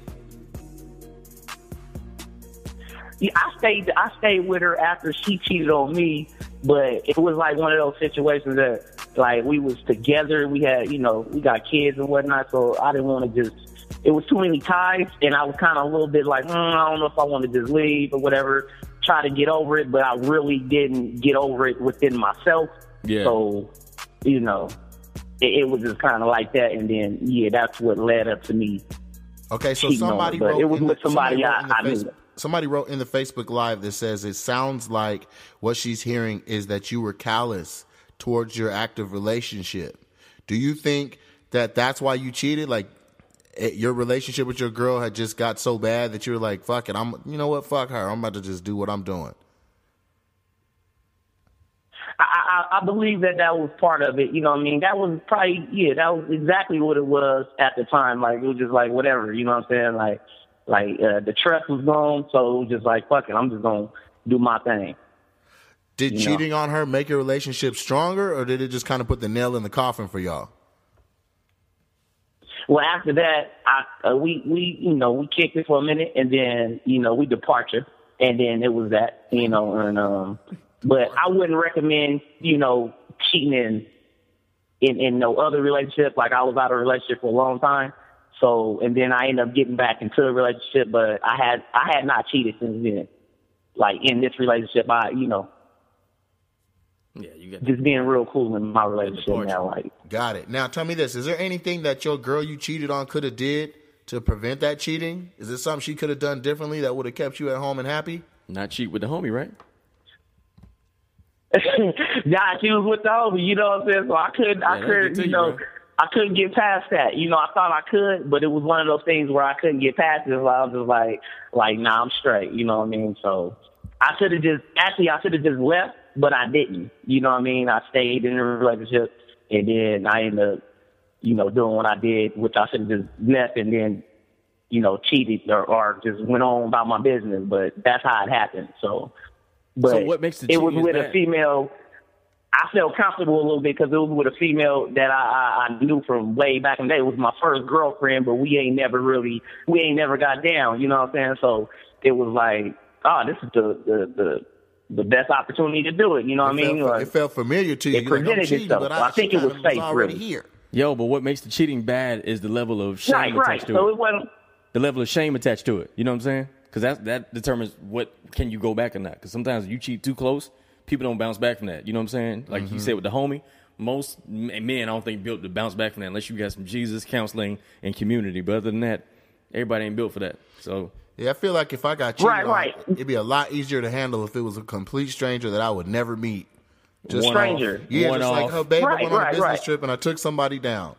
Yeah, I stayed with her after she cheated on me, but it was like one of those situations that, like, we was together, we had, you know, we got kids and whatnot, so I didn't want to just, it was too many ties, and I was kind of a little bit like, I don't know if I want to just leave or whatever, try to get over it, but I really didn't get over it within myself. Yeah. So, you know, it was just kind of like that, and then, yeah, that's what led up to me. Okay, so somebody wrote, it was with somebody I knew. Somebody wrote in the Facebook Live that says it sounds like what she's hearing is that you were callous towards your active relationship. Do you think that that's why you cheated? Like, your relationship with your girl had just got so bad that you were like, fuck it, you know what, fuck her. I'm about to just do what I'm doing. I believe that was part of it. You know what I mean? That was probably, that was exactly what it was at the time. Like, it was just like, whatever, you know what I'm saying? Like the trust was gone, so it was just like, fuck it, I'm just going to do my thing. Did cheating on her make your relationship stronger, or did it just kind of put the nail in the coffin for y'all? Well, after that, we kicked it for a minute, and then, we departed, and then it was that, and but I wouldn't recommend, cheating in no other relationship. Like, I was out of a relationship for a long time. So, and then I ended up getting back into a relationship, but I had not cheated since then. Like, in this relationship, just being real cool in my relationship now. Like, got it. Now, tell me this: is there anything that your girl you cheated on could have did to prevent that cheating? Is there something she could have done differently that would have kept you at home and happy? Not cheat with the homie, right? Yeah, she was with the homie. You know what I'm saying? So I couldn't, I couldn't get past that. You know, I thought I could, but it was one of those things where I couldn't get past it. So I was just like, nah, I'm straight. You know what I mean? So I should have just left, but I didn't. You know what I mean? I stayed in a relationship, and then I ended up, you know, doing what I did, which I should have just left and then, you know, cheated or just went on about my business. But that's how it happened. So what makes it was with a female. I felt comfortable a little bit because it was with a female that I knew from way back in the day. It was my first girlfriend, but we ain't never got down. You know what I'm saying? So it was like, this is the best opportunity to do it. You know what I mean? It felt familiar to you. It presented itself. So I think it was safe, really. Here. Yo, but what makes the cheating bad is the level of shame attached to it. So it wasn't. The level of shame attached to it. You know what I'm saying? Because that determines what can you go back or not. Because sometimes if you cheat too close, people don't bounce back from that. You know what I'm saying? Like you said with the homie, most men I don't think built to bounce back from that unless you got some Jesus, counseling, and community. But other than that, everybody ain't built for that. So yeah, I feel like if I got cheated on, it'd be a lot easier to handle if it was a complete stranger that I would never meet. Just stranger. Yeah, just like her baby went on a business trip and I took somebody down.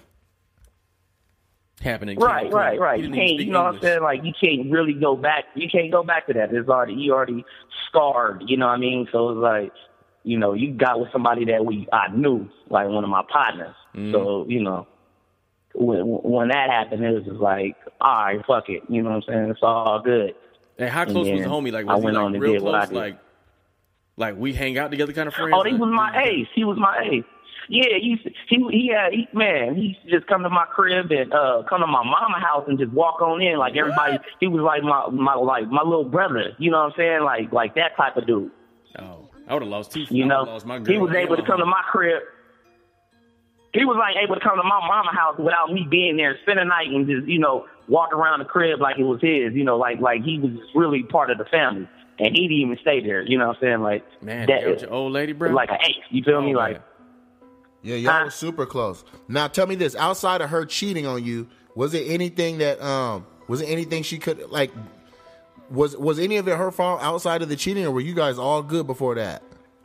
Happening. Right. You can't, you know what I'm saying? Like, you can't really go back. You can't go back to that. You already scarred, you know what I mean? So it's like, you know, you got with somebody that I knew, like one of my partners. So, you know, when that happened, it was just like, all right, fuck it. You know what I'm saying? It's all good. And how close was the homie? Like, was he like real close? Like we hang out together kind of friends? Oh, he was my ace. He was my ace. Yeah, he used to just come to my crib and come to my mama's house and just walk on in like everybody. He was like my little brother. You know what I'm saying? Like that type of dude. Oh, I would have lost teeth. You know, lost my girl. He was able to come to my crib. He was like able to come to my mama's house without me being there, spend the night, and just, you know, walk around the crib like it was his. You know, like he was really part of the family, and he didn't even stay there. You know what I'm saying? Like, man, that was your old lady, bro. Like an ace. You feel me? Like. Yeah, y'all was super close. Now, tell me this: outside of her cheating on you, was it anything she could like? Was any of it her fault outside of the cheating, or were you guys all good before that?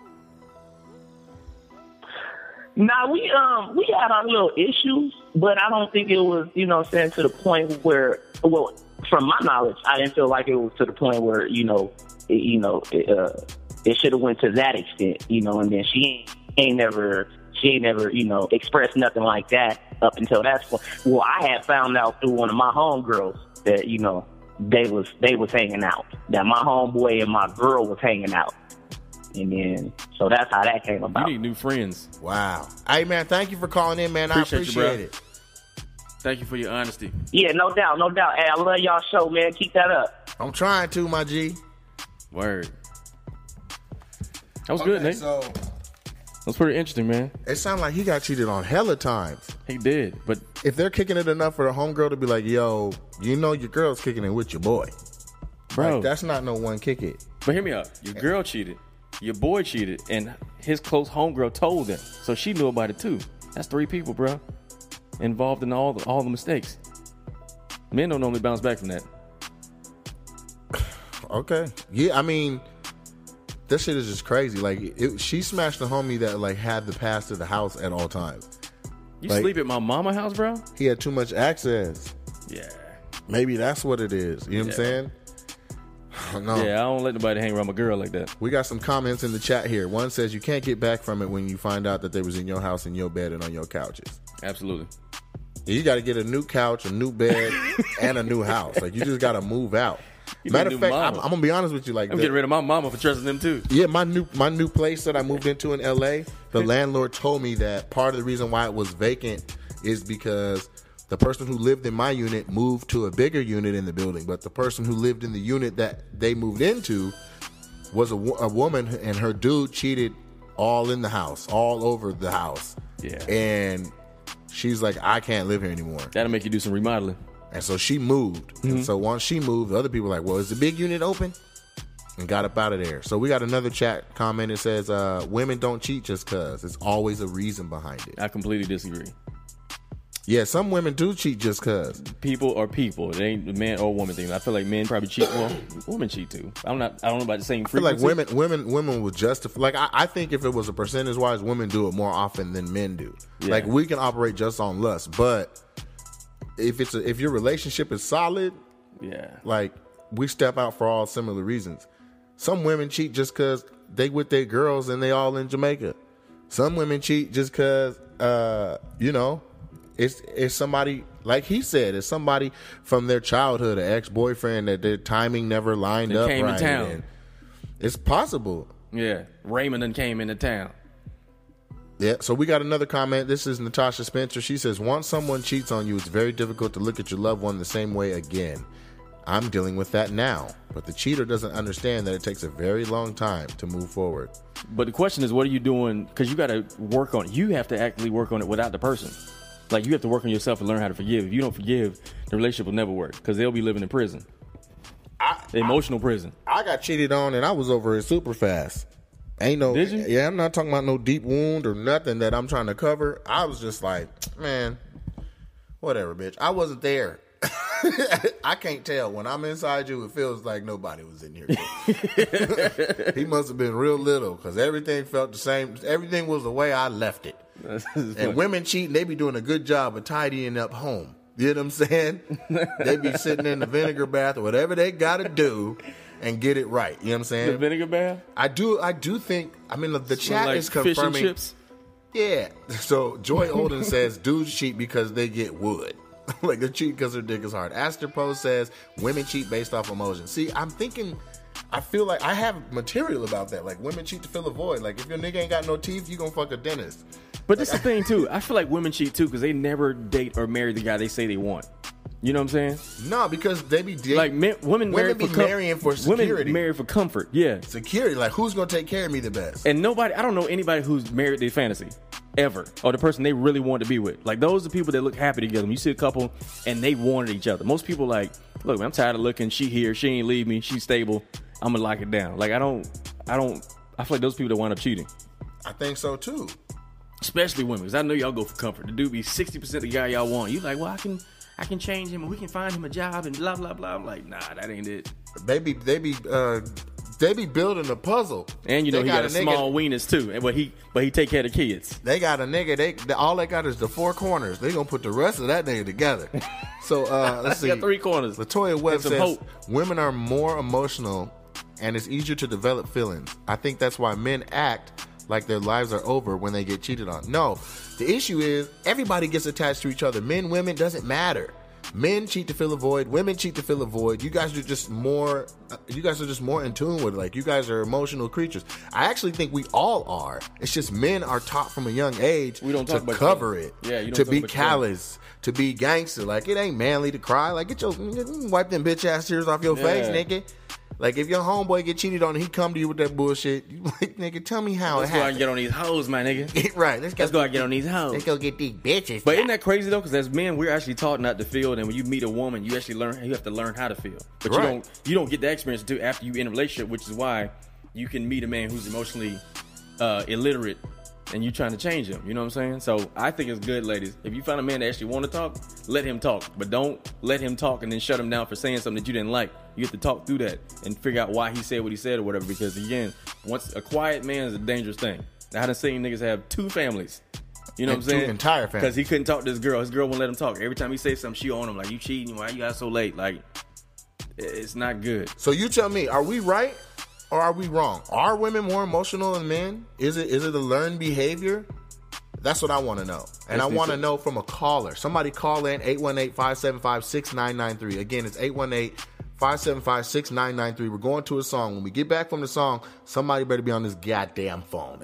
Nah, we had our little issues, but I don't think it was, you know what I'm saying, to the point where, well, from my knowledge, I didn't feel like it was to the point where, it should have went to that extent, you know, and then she ain't never, you know, expressed nothing like that up until that point. Well, I had found out through one of my homegirls that, you know, they was hanging out, that my homeboy and my girl was hanging out. And then, so that's how that came about. You need new friends. Wow. Hey, man, thank you for calling in, man. I appreciate it. Thank you for your honesty. Yeah, no doubt. Hey, I love y'all show, man. Keep that up. I'm trying to, my G. Word. That was good, Nate. So that's pretty interesting, man. It sounded like he got cheated on hella times. He did, but if they're kicking it enough for the homegirl to be like, yo, you know your girl's kicking it with your boy. Bro. Like, that's not no one kick it. But hear me out. Your girl cheated. Your boy cheated, and his close homegirl told him, so she knew about it too. That's 3 people, bro, involved in all the mistakes. Men don't normally bounce back from that. Okay, yeah, I mean, this shit is just crazy. Like, she smashed the homie that like had the pass to the house at all times. You sleep at my mama's house, bro? He had too much access. Yeah, maybe that's what it is. You know what I'm saying? No. Yeah, I don't let nobody hang around my girl like that. We got some comments in the chat here. One says you can't get back from it when you find out that they was in your house, in your bed, and on your couches. Absolutely. You got to get a new couch, a new bed, and a new house. Like, you just got to move out. Matter of fact, I'm gonna be honest with you. Like, I'm getting rid of my mama for trusting them too. Yeah, my new place that I moved into in LA, the landlord told me that part of the reason why it was vacant is because the person who lived in my unit moved to a bigger unit in the building, but the person who lived in the unit that they moved into was a woman, and her dude cheated all in the house, all over the house. Yeah. And she's like, I can't live here anymore. That'll make you do some remodeling. And so she moved. Mm-hmm. And so once she moved, the other people were like, well, is the big unit open? And got up out of there. So we got another chat comment that says, women don't cheat just because. It's always a reason behind it. I completely disagree. Yeah, some women do cheat just because. People are people. It ain't a man or woman thing. I feel like men probably cheat. Well, women cheat too. I don't know about the same frequency. I feel like women will justify. Like I think if it was a percentage wise, women do it more often than men do. Yeah. Like we can operate just on lust, but if your relationship is solid, yeah, like we step out for all similar reasons. Some women cheat just because they with their girls and they all in Jamaica. Some women cheat just because, it's somebody, like he said, it's somebody from their childhood, an ex-boyfriend that their timing never lined up came right. To town. It's possible. Yeah, Raymond then came into town. Yeah, so we got another comment. This is Natasha Spencer. She says, once someone cheats on you, it's very difficult to look at your loved one the same way again. I'm dealing with that now. But the cheater doesn't understand that it takes a very long time to move forward. But the question is, what are you doing? Because you got to work on it. You have to actively work on it without the person. Like, you have to work on yourself and learn how to forgive. If you don't forgive, the relationship will never work because they'll be living in prison. Emotional prison. I got cheated on and I was over it super fast. Did you? Yeah, I'm not talking about no deep wound or nothing that I'm trying to cover. I was just like, man, whatever, bitch. I wasn't there. I can't tell. When I'm inside you, it feels like nobody was in here. He must have been real little because everything felt the same. Everything was the way I left it. And women cheating, they be doing a good job of tidying up home. You know what I'm saying? They be sitting in the vinegar bath or whatever they got to do and get it right. You know what I'm saying? The vinegar bath? I do think, I mean, the chat like is confirming. Fish and chips? Yeah. So Joy Olden says dudes cheat because they get wood. Like they cheat because their dick is hard. Aster Poe says women cheat based off emotion. See, I feel like I have material about that. Like women cheat to fill a void. Like if your nigga ain't got no teeth, you gonna fuck a dentist. But this is the thing too. I feel like women cheat too because they never date or marry the guy they say they want. You know what I'm saying? No, because they be dating. Like women marrying for security. Women marry for comfort. Yeah, security. Like who's gonna take care of me the best? And I don't know anybody who's married their fantasy ever, or the person they really want to be with. Like those are people that look happy together. When you see a couple and they wanted each other. Most people like, look, man, I'm tired of looking. She here. She ain't leave me. She's stable. I'm gonna lock it down. Like I feel like those people that wind up cheating. I think so too. Especially women, because I know y'all go for comfort. The dude be 60% the guy y'all want. You like, well, I can change him and we can find him a job and blah blah blah. I'm like, nah, that ain't it. They be building a puzzle. And you know he got a small weenus too. But he take care of the kids. They got a nigga. All they got is the four corners. They gonna put the rest of that nigga together. So let's see. Got three corners. Latoya Webb says women are more emotional and it's easier to develop feelings. I think that's why men act like their lives are over when they get cheated on. No, the issue is everybody gets attached to each other. Men, women, doesn't matter. Men cheat to fill a void. Women cheat to fill a void. You guys are just more. You guys are just more in tune with it. Like you guys are emotional creatures. I actually think we all are. It's just men are taught from a young age to cover it. Yeah, you don't to be callous, to be gangster. Like it ain't manly to cry. Like wipe them bitch ass tears off your face, nigga. Like, if your homeboy get cheated on and he come to you with that bullshit, you like, nigga, tell me how it happened. Let's go out and get on these hoes, my nigga. Right. Let's go out and get on these hoes. Let's go get these bitches. But isn't that crazy, though? Because as men, we're actually taught not to feel. And when you meet a woman, you actually you have to learn how to feel. But you don't get that experience until after you in a relationship, which is why you can meet a man who's emotionally illiterate and you trying to change him. You know what I'm saying? So I think it's good, ladies. If you find a man that actually want to talk, let him talk. But don't let him talk and then shut him down for saying something that you didn't like. You have to talk through that and figure out why he said what he said or whatever. Because again, once a quiet man is a dangerous thing. I done seen niggas have 2 families. You know what I'm saying? 2 entire families. Because he couldn't talk to his girl. His girl won't let him talk. Every time he say something, she on him like, you cheating? Why you got so late? Like, it's not good. So you tell me, are we right? Or are we wrong? Are women more emotional than men? Is it a learned behavior? That's what I want to know. And I want to know from a caller. Somebody call in 818-575-6993. Again, it's 818-575-6993. We're going to a song. When we get back from the song, somebody better be on this goddamn phone.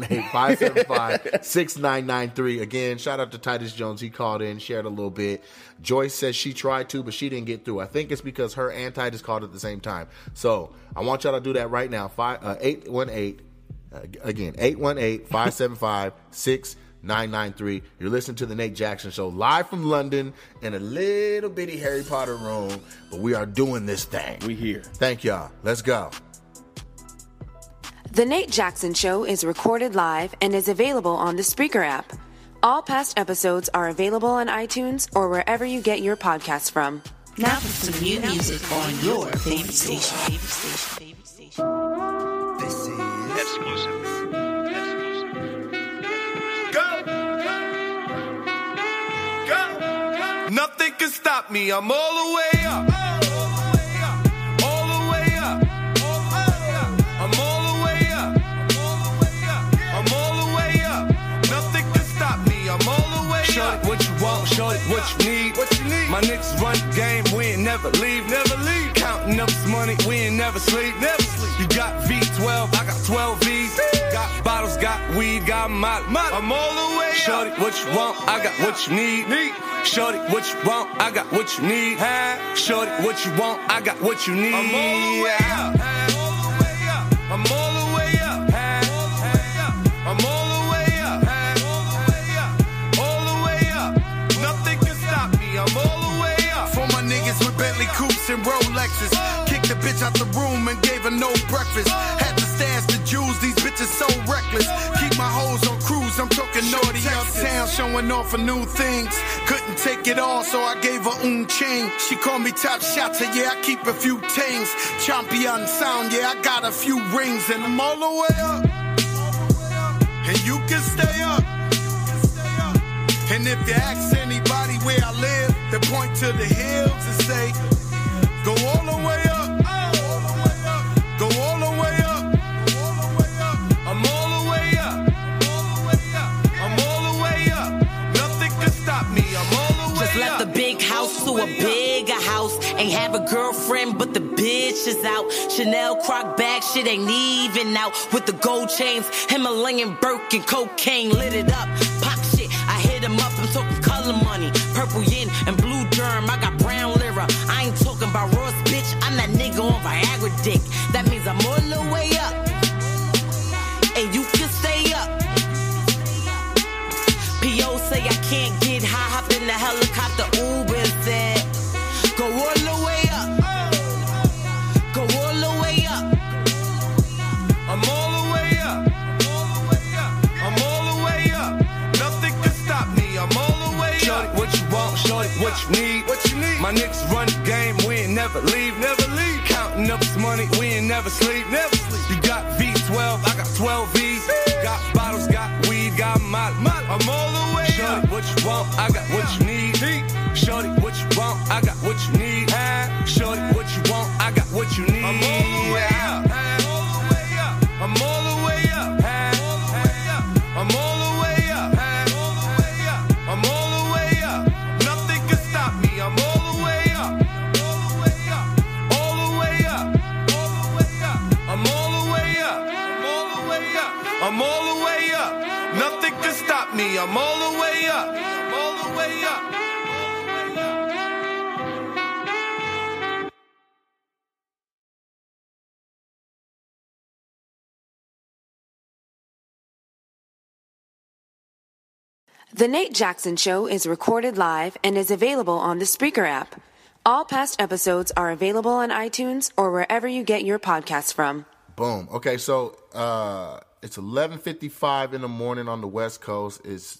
818-575-6993. Again, shout out to Titus Jones. He called in, shared a little bit. Joyce says she tried to, but she didn't get through. I think it's because her and Titus called at the same time. So I want y'all to do that right now. 818-575-6993. You're listening to The Nate Jackson Show live from London in a little bitty Harry Potter room, but we are doing this thing. We here. Thank y'all. Let's go. The Nate Jackson Show is recorded live and is available on the Spreaker app. All past episodes are available on iTunes or wherever you get your podcasts from. Now for some new music on your favorite station. This is exclusive. Go. Nothing can stop me. I'm all the way up. All the way up. I'm all the way up. I'm all the way up. Nothing can stop me. I'm all the way up. Shorty, what you want? Shorty, what you need? What you need? My niggas run the game. We ain't never leave. Never leave. Counting up this money. We ain't never sleep. Never sleep. You got V12. I got 12 V's. Got bottles. Got weed. Got molly. I'm all the way up. Shorty, what you want? I got what you need. Shorty, what you want? I got what you need. Shorty, what you want? I got what you need. I'm all the way up. I'm all the way up. I'm all the way up. All the way up. Nothing can stop me. I'm all the way up. For my niggas with Bentley coupes and Rolexes. Kicked the bitch out the room and gave her no breakfast. Had to stash the jewels. These bitches so reckless. Keep my hoes on cruise. I'm talking naughty uptown, showing off for new things. Couldn't take it all, so I gave her chain. She called me top shotter, yeah, I keep a few tings. Champion sound, yeah, I got a few rings. And I'm all the way up. And you can stay up. And if you ask anybody where I live, they point to the hills and say, go all the way up. Go all the way up. I'm all the way up. I'm all the way up. Nothing can stop me. I'm all the way up. Just left the big house to a bigger house. Ain't have a girlfriend, but the bitch is out. Chanel Croc bag, shit ain't even out. With the gold chains, Himalayan Birkin, cocaine lit it up. Pop shit, I hit him up. I'm talking color money, purple yin and blue germ. I got brown lira. I ain't talking about Ross, bitch. I'm that nigga on Viagra dick. That means I'm all the way up. And you can stay up. P.O. say I can't get high. Hop in the helicopter, Uber instead. Go all the way up. Go all the way up. I'm all the way up. I'm all the way up. Nothing can stop me. I'm all the way up. Shorty, what you want? Shorty, what you need? What you need? My niggas run the game. We ain't never leave. Never leave. Counting up this money. We ain't never sleep. Never sleep. You got V12. I got 12 V's. Got bottles. Got weed. Got molly. I'm all the way up. Shorty, what you want? I got what you need. Shorty, what you want? I got what you need. Shorty, what you want? I got what you need. I'm all the way up. I'm all the way up. I'm all the way up. I'm all the way up. Nothing can stop me. I'm all the way up. All the way up. I'm all the way up. I'm all the way up. I'm all the way up. Nothing can stop me. I'm all the way up. I'm all the way up. The Nate Jackson Show is recorded live and is available on the Spreaker app. All past episodes are available on iTunes or wherever you get your podcasts from. Boom. Okay, so it's 11:55 in the morning on the West Coast. It's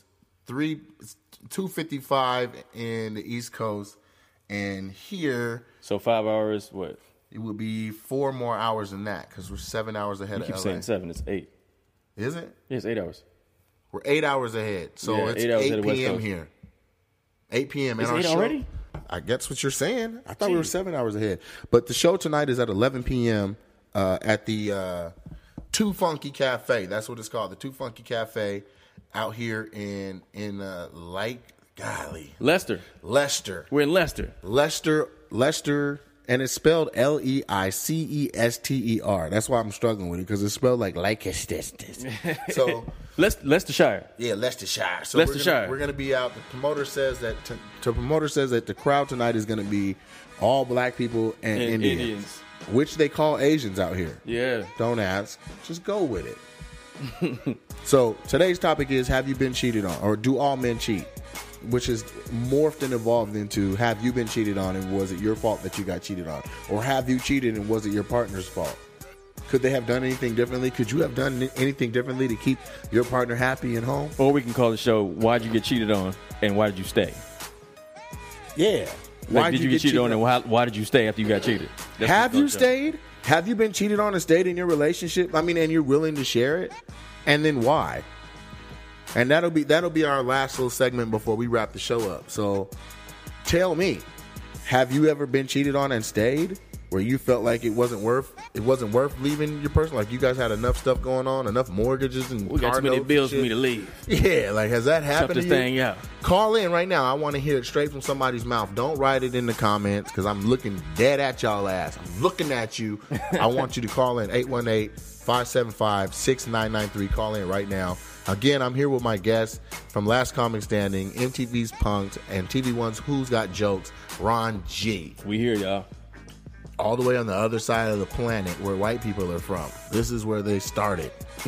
2:55 in the East Coast, and here. So 5 hours. What? It would be 4 more hours than that because we're 7 hours ahead of LA. You keep saying 7. It's 8. Is it? Yeah, it's 8 hours. We're 8 hours ahead. So yeah, it's 8 p.m. here. 8 p.m. It's and 8 already? I guess what you're saying. I thought we were 7 hours ahead. But the show tonight is at 11 p.m. At the Too Funky Cafe. That's what it's called. The Too Funky Cafe out here in Leicester. Leicester. We're in Leicester. Leicester. And it's spelled Leicester. That's why I'm struggling with it, because it's spelled like Leicester. So Leicestershire. Yeah, Leicestershire. So Leicestershire. We're gonna be out. The promoter says that the crowd tonight is gonna be all black people and Indians, which they call Asians out here. Yeah. Don't ask. Just go with it. So today's topic is: have you been cheated on, or do all men cheat? Which is morphed and evolved into: have you been cheated on, and was it your fault that you got cheated on? Or have you cheated and was it your partner's fault? Could they have done anything differently? Could you have done anything differently to keep your partner happy and home? Or we can call the show, Why'd You Get Cheated On and Why Did You Stay? Yeah. Why did you get cheated on and why did you stay after you got cheated? Have you stayed? Have you been cheated on and stayed in your relationship? I mean, and you're willing to share it? And then why? And that'll be our last little segment before we wrap the show up. So tell me, have you ever been cheated on and stayed? Where you felt like it wasn't worth leaving your person? Like you guys had enough stuff going on, enough mortgages and we got too many bills for me to leave. Yeah, like has that happened to you? Thing out. Call in right now. I want to hear it straight from somebody's mouth. Don't write it in the comments because I'm looking dead at y'all ass. I'm looking at you. I want you to call in 818-575-6993. Call in right now. Again, I'm here with my guest from Last Comic Standing, MTV's Punk'd, and TV1's Who's Got Jokes, Ron G. We here, y'all. All the way on the other side of the planet where white people are from. This is where they started.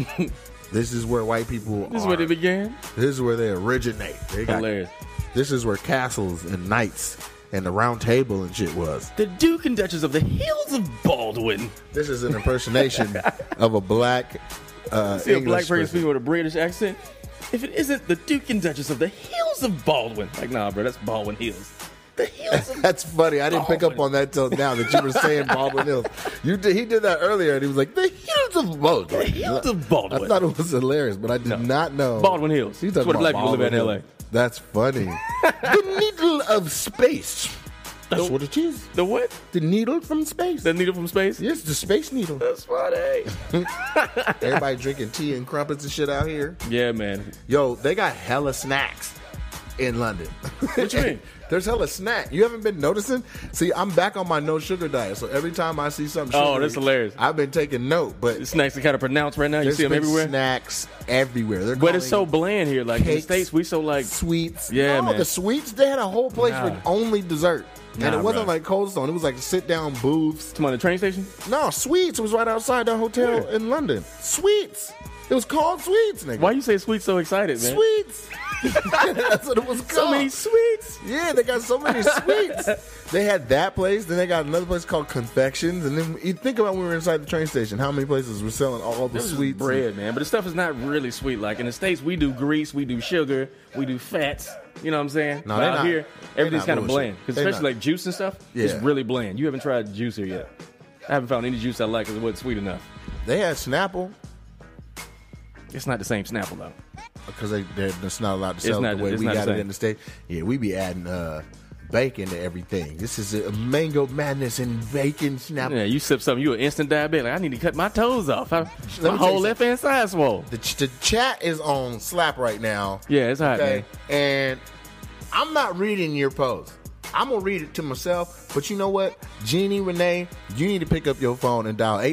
This is where white people This is where they began? This is where they originate. Hilarious. This is where castles and knights and the round table and shit was. The Duke and Duchess of the Hills of Baldwin. This is an impersonation of a black See a black person speaking with a British accent? If it isn't the Duke and Duchess of the Hills of Baldwin. Like, nah, bro, that's Baldwin Hills. The Hills of That's funny. I didn't pick up on that till now that you were saying Baldwin Hills. He did that earlier, and he was like, the Hills of Baldwin. The Hills of Baldwin. I thought it was hilarious, but I did not know. Baldwin Hills. He's That's where black people live at in L.A. That's funny. The needle of space. That's what it is. The what? The needle from space. The needle from space? Yes, the space needle. That's funny. Everybody drinking tea and crumpets and shit out here. Yeah, man. Yo, they got hella snacks in London. What you mean? There's hella snack. You haven't been noticing? See, I'm back on my no sugar diet, so every time I see something sugary, that's hilarious. I've been taking note, but the snacks are kind of pronounced right now. You see them everywhere? Snacks everywhere. But it's so bland here. Like cakes, in the States, we so like sweets. Yeah, man. The sweets, they had a whole place with only dessert. And it wasn't like Cold Stone. It was like sit-down booths. Come on, the train station? No, Sweets. It was right outside the hotel in London. Sweets. It was called Sweets, nigga. Why you say Sweets so excited, man? Sweets. That's what it was called. So many sweets. Yeah, they got so many sweets. They had that place. Then they got another place called Confections. And then you think about when we were inside the train station, how many places were selling all the sweets. Bread, man. But the stuff is not really sweet. Like in the States, we do grease, we do sugar, we do fats. You know what I'm saying? No, out here, everything's kind of bland. Because especially like juice and stuff, Yeah. it's really bland. You haven't tried juice here yet. I haven't found any juice I like because it wasn't sweet enough. They had Snapple. It's not the same Snapple, though. Because they're just not allowed to sell it the way we got it in the States. Yeah, we be adding bacon to everything. This is a mango madness and bacon Snapple. Yeah, you sip something, you an instant diabetic. Like, I need to cut my toes off. My whole left hand side swole. The chat is on Slap right now. Yeah, it's hot, man. And I'm not reading your post. I'm going to read it to myself. But you know what? Jeannie, Renee, you need to pick up your phone and dial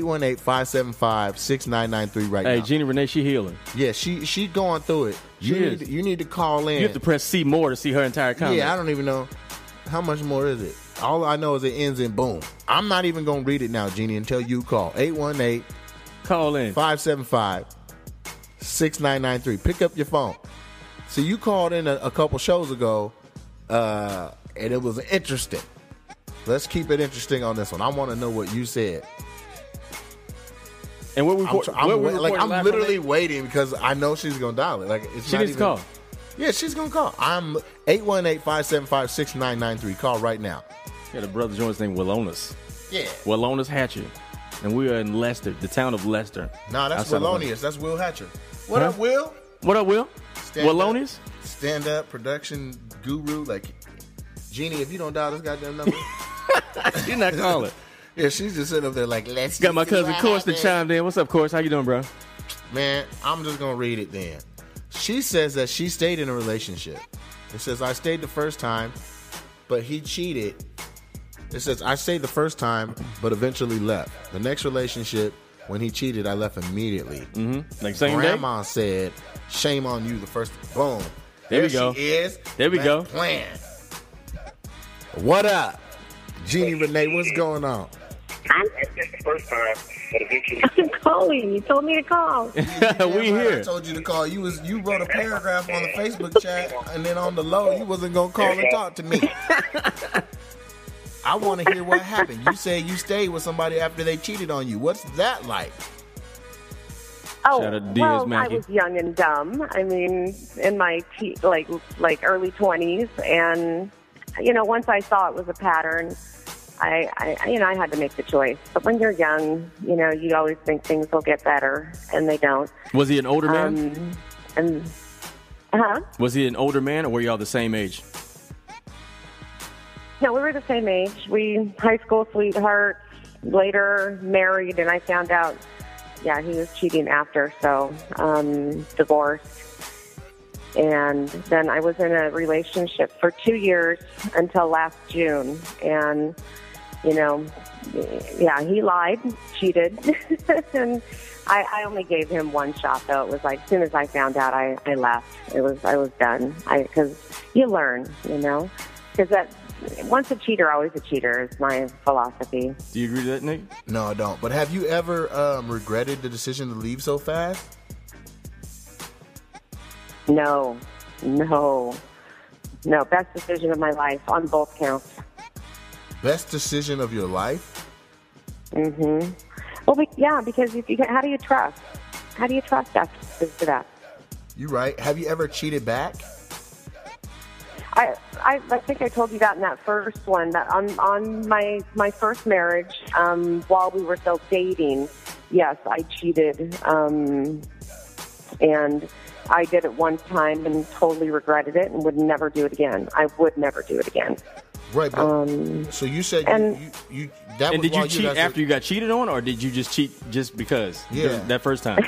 818-575-6993 right now. Hey, Jeannie Renee, she healing. Yeah, she going through it. You need to call in. You have to press see more to see her entire comment. Yeah, I don't even know. How much more is it? All I know is it ends in boom. I'm not even going to read it now, Jeannie, until you call. 818 Call in. 575-6993. Pick up your phone. So you called in a couple shows ago, and it was interesting. Let's keep it interesting on this one. I want to know what you said. And what I'm literally waiting because I know she's gonna dial it. Like she needs to call. Yeah, she's gonna call. I'm 818-575-6993. Call right now. Yeah, the brother joins named Willonis. Yeah, Willonis Hatcher, and we are in Leicester, the town of Leicester. No, that's Willonius. That's Will Hatcher. What up, Will? What up, Will? Willonius? Stand up production guru. Like Jeannie, if you don't dial this goddamn number, you're not calling. Yeah, she's just sitting up there like, let's got my cousin Course that chimed in. What's up, Course? How you doing, bro? Man, I'm just going to read it then. She says that she stayed in a relationship. It says, I stayed the first time, but he cheated. It says, I stayed the first time, but eventually left. The next relationship, when he cheated, I left immediately. Mm-hmm. Like same Grandma said, shame on you the first. Boom. There we go. She is. There we go. Plan. What up? Jeannie Renee, what's going on? I think the first time, but eventually. I'm calling. You told me to call. We here. I told you to call. You wrote a paragraph on the Facebook chat, and then on the low, you wasn't gonna call and talk to me. I want to hear what happened. You say you stayed with somebody after they cheated on you. What's that like? Oh, well, I was young and dumb. I mean, in my like early 20s, and once I saw it was a pattern, I had to make the choice. But when you're young, you always think things will get better, and they don't. Was he an older man? Was he an older man, or were y'all the same age? No, we were the same age. We high school sweethearts, later married, and I found out, yeah, he was cheating after, so divorced. And then I was in a relationship for 2 years until last June. And, he lied, cheated. And I only gave him one shot, though. It was like, as soon as I found out, I left. I was done. Because you learn, because once a cheater, always a cheater is my philosophy. Do you agree to that, Nick? No, I don't. But have you ever regretted the decision to leave so fast? No. Best decision of my life on both counts. Best decision of your life? Mm-hmm. Well, because how do you trust? How do you trust after that? You're right. Have you ever cheated back? I think I told you that in that first one, that on my first marriage, while we were still dating, yes, I cheated, and I did it one time and totally regretted it and would never do it again. I would never do it again. Right. But, so you said you that and was did you cheat after you got cheated on, or did you just cheat just because? Yeah. That first time.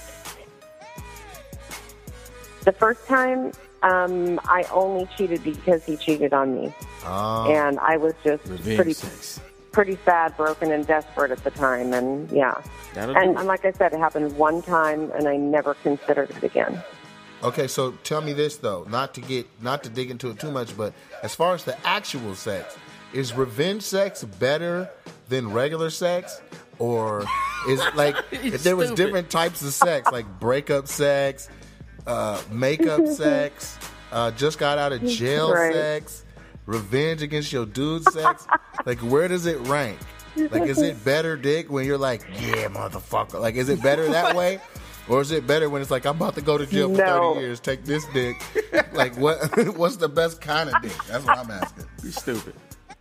The first time, I only cheated because he cheated on me. Oh. And I was just pretty sad, broken, and desperate at the time. And, yeah. And like I said, it happened one time, and I never considered it again. Okay, so tell me this, though. Not to dig into it too much, but as far as the actual sex, is revenge sex better than regular sex? Or is like if there was different types of sex, like breakup sex, makeup sex, just got out of jail sex, revenge against your dude sex, like where does it rank? Like, is it better dick when you're like, yeah, motherfucker? Like, is it better that way? Or is it better when it's like, I'm about to go to jail for 30 years, take this dick? Like, what's the best kind of dick? That's what I'm asking. You stupid.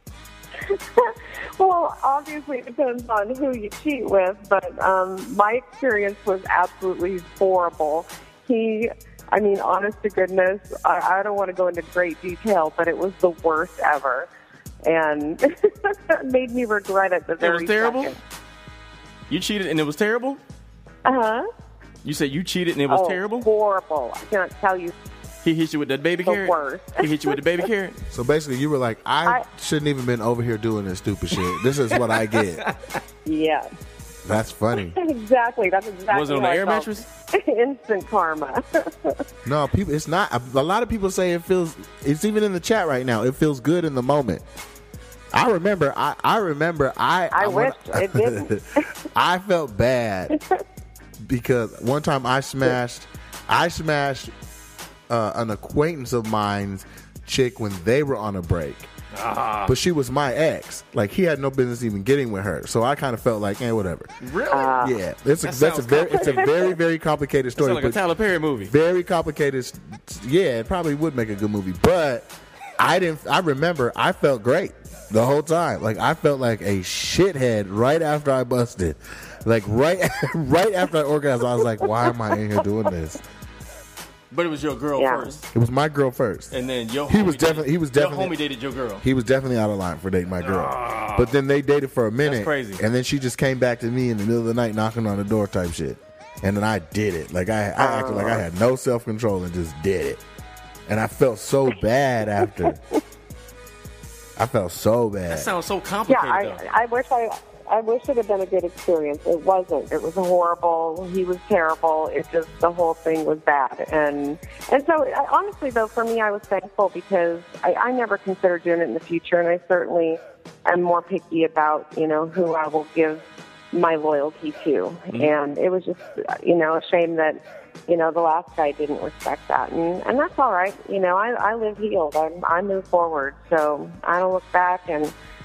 Well, obviously it depends on who you cheat with, but my experience was absolutely horrible. Honest to goodness, I don't want to go into great detail, but it was the worst ever. And it made me regret it the very second. It was terrible? You cheated and it was terrible? Uh-huh. You said you cheated and it was terrible? Horrible. I can't tell you. He hit you with that baby carrot? Worst. He hit you with the baby carrot? So basically you were like, I shouldn't even been over here doing this stupid shit. This is what I get. Yeah. That's funny. Exactly. That's exactly Was it on the air mattress? Instant karma. No, people. It's not. A lot of people say it feels. It's even in the chat right now. It feels good in the moment. I remember. I wish it didn't. I felt bad because one time I smashed an acquaintance of mine's chick when they were on a break. But she was my ex. Like, he had no business even getting with her. So I kind of felt like, whatever. Really? Yeah. It's a very, very complicated story. It's like a Tyler Perry movie. Very complicated. Yeah, it probably would make a good movie. But I remember I felt great the whole time. Like, I felt like a shithead right after I busted. Like, right after I orgasmed, I was like, why am I in here doing this? But it was your girl first. It was my girl first. And then your homie dated your girl. He was definitely out of line for dating my girl. But then they dated for a minute. That's crazy. And then she just came back to me in the middle of the night knocking on the door type shit. And then I did it. Like, I acted like I had no self-control and just did it. And I felt so bad after. I felt so bad. That sounds so complicated, though. I wish it had been a good experience. It wasn't. It was horrible. He was terrible. It just, the whole thing was bad. And so, honestly, though, for me, I was thankful because I never considered doing it in the future, and I certainly am more picky about, who I will give my loyalty to. Mm-hmm. And it was just, a shame that, the last guy didn't respect that. And that's all right. I live healed. I move forward. So I don't look back, and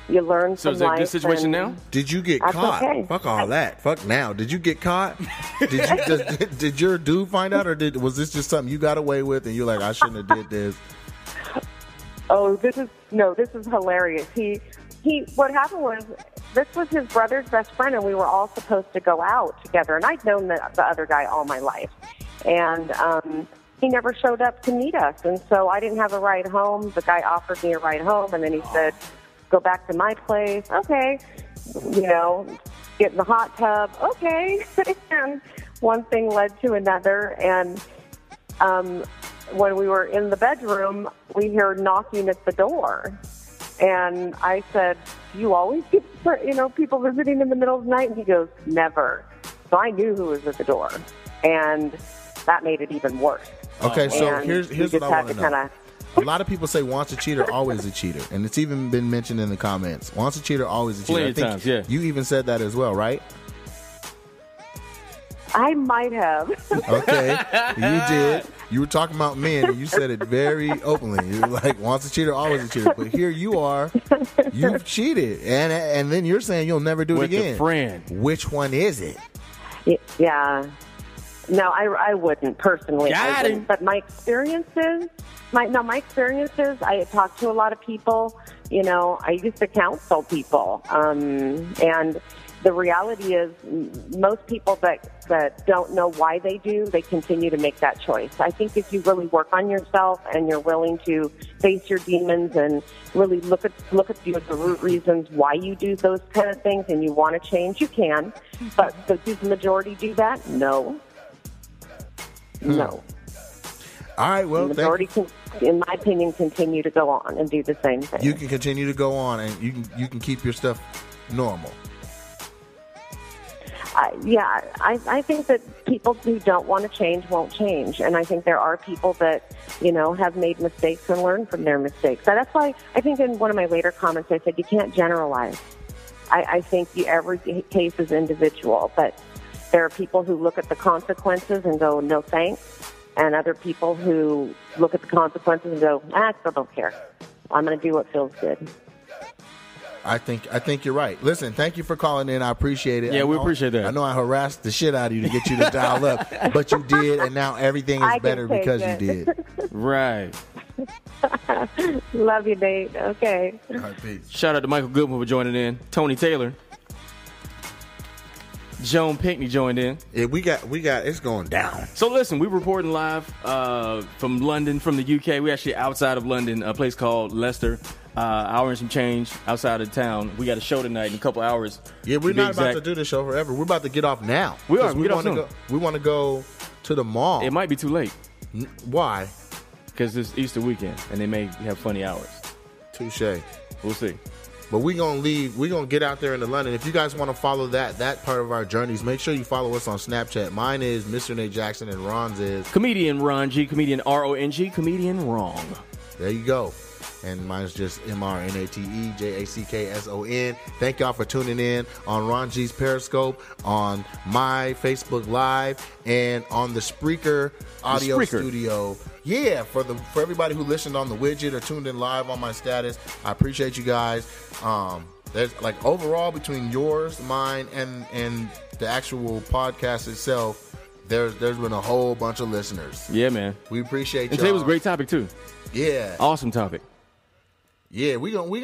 You learn So from is that a life. good situation and now? Did you get That's caught? okay. Fuck all that. Fuck now. Did you get caught? Did your dude find out, or was this just something you got away with and you're like, I shouldn't have did this? Oh, this is hilarious. What happened was, this was his brother's best friend, and we were all supposed to go out together. And I'd known the other guy all my life. And he never showed up to meet us. And so I didn't have a ride home. The guy offered me a ride home, and then he said, go back to my place. Okay. Get in the hot tub. Okay. And one thing led to another. And when we were in the bedroom, we heard knocking at the door. And I said, do you always get, people visiting in the middle of the night? And he goes, never. So I knew who was at the door. And that made it even worse. Okay, so And here's what I want to know. A lot of people say once a cheater, always a cheater. And it's even been mentioned in the comments. Once a cheater, always a cheater. Plenty of times, yeah. You even said that as well, right? I might have. Okay, you did. You were talking about men, and you said it very openly. You were like, once a cheater, always a cheater. But here you are, you've cheated, and then you're saying you'll never do it again. With a friend. Which one is it? Yeah. No, I wouldn't personally. Got him. But my experiences, I had talked to a lot of people. I used to counsel people, and the reality is, most people that don't know why they do, they continue to make that choice. I think if you really work on yourself and you're willing to face your demons and really look at the root reasons why you do those kind of things, and you want to change, you can. But does the majority do that? No. No. All right, well, the majority can, in my opinion, continue to go on and do the same thing. You can continue to go on, and you can keep your stuff normal. I think that people who don't want to change won't change. And I think there are people that, have made mistakes and learn from their mistakes. So that's why I think in one of my later comments I said you can't generalize. I think every case is individual, but there are people who look at the consequences and go, no thanks, and other people who look at the consequences and go, I still don't care. I'm going to do what feels good. I think you're right. Listen, thank you for calling in. I appreciate it. Yeah, we appreciate that. I know I harassed the shit out of you to get you to dial up, but you did, and now everything is better because you did. Right. Love you, Nate. Okay. All right, peace. Shout out to Michael Goodman for joining in. Tony Taylor. Joan Pinkney joined in. Yeah, we got it's going down. So listen, we're reporting live from London, from the UK. We're actually outside of London, a place called Leicester. Hour and some change outside of town. We got a show tonight in a couple hours. Yeah, we're not about to do the show forever. We're about to get off now. We are. We want to go to the mall. It might be too late. Why? Because it's Easter weekend, and they may have funny hours. Touche. We'll see. But we're going to leave. We're going to get out there into London. If you guys want to follow that part of our journeys, make sure you follow us on Snapchat. Mine is Mr. Nate Jackson, and Ron's is Comedian Ron G, Comedian RONG, Comedian Wrong. There you go. And mine's just MRNATEJACKSON. Thank y'all for tuning in on Ron G's Periscope, on my Facebook Live, and on the Spreaker audio studio. Yeah, for everybody who listened on the widget or tuned in live on my status, I appreciate you guys. There's like overall between yours, mine, and the actual podcast itself, there's been a whole bunch of listeners. Yeah, man. We appreciate you. And today was a great topic too. Yeah. Awesome topic. Yeah, we gonna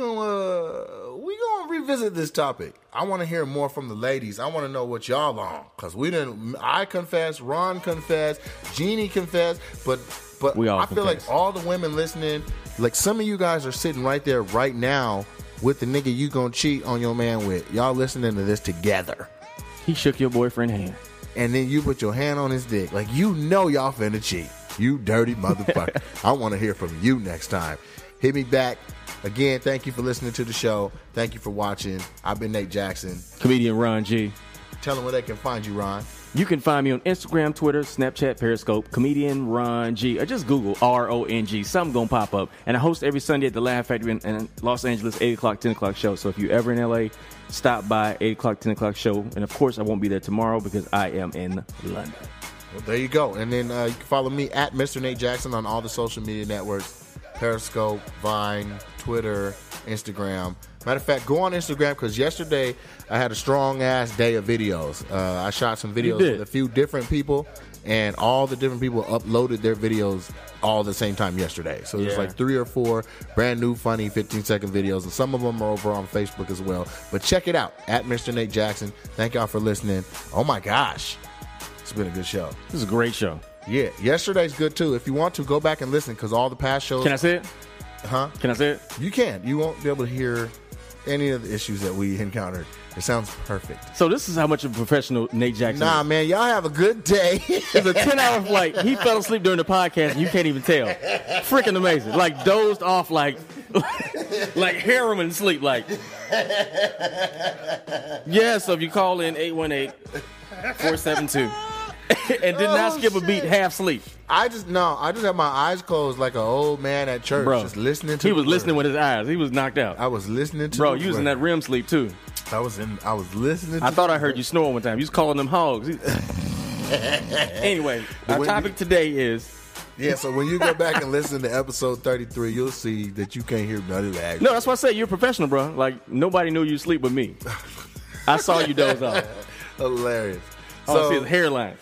revisit this topic. I want to hear more from the ladies. I want to know what y'all on, because we didn't. I confess, Ron confessed, Jeannie confessed, but I feel like all the women listening, like some of you guys are sitting right there right now with the nigga you gonna cheat on your man with. Y'all listening to this together. He shook your boyfriend's hand, and then you put your hand on his dick, like y'all finna cheat. You dirty motherfucker. I want to hear from you next time. Hit me back. Again, thank you for listening to the show. Thank you for watching. I've been Nate Jackson. Comedian Ron G. Tell them where they can find you, Ron. You can find me on Instagram, Twitter, Snapchat, Periscope, Comedian Ron G. Or just Google RONG. Something going to pop up. And I host every Sunday at the Laugh Factory in Los Angeles, 8 o'clock, 10 o'clock show. So if you're ever in LA, stop by 8 o'clock, 10 o'clock show. And of course, I won't be there tomorrow because I am in London. Well, there you go. And then you can follow me at Mr. Nate Jackson on all the social media networks. Periscope, Vine, Twitter, Instagram. Matter of fact, go on Instagram because yesterday I had a strong-ass day of videos. I shot some videos with a few different people, and all the different people uploaded their videos all at the same time yesterday. So there's like 3 or 4 brand new, funny 15-second videos, and some of them are over on Facebook as well. But check it out, at Mr. Nate Jackson. Thank y'all for listening. Oh, my gosh. It's been a good show. This is a great show. Yeah, yesterday's good, too. If you want to, go back and listen because all the past shows... Can I say it? Huh? Can I say it? You can. You won't be able to hear any of the issues that we encountered. It sounds perfect. So this is how much of a professional Nate Jackson is. Man, y'all have a good day. It's a 10-hour flight. He fell asleep during the podcast, and you can't even tell. Freaking amazing. Like, dozed off like heroin sleep. Like, yeah, so if you call in 818-472 and did not skip a beat, half sleep. I just have my eyes closed like an old man at church, bro, just listening to. He was listening with his eyes. He was knocked out. I was listening to. Bro, you was in that REM sleep too. I was listening. I thought I heard you snore one time. You was calling them hogs. Anyway, our topic today is. Yeah, so when you go back and listen to episode 33, you'll see that you can't hear none of that. No, that's why I say you're a professional, bro. Like nobody knew you sleep but me. I saw you doze off. Hilarious. I see his hairline.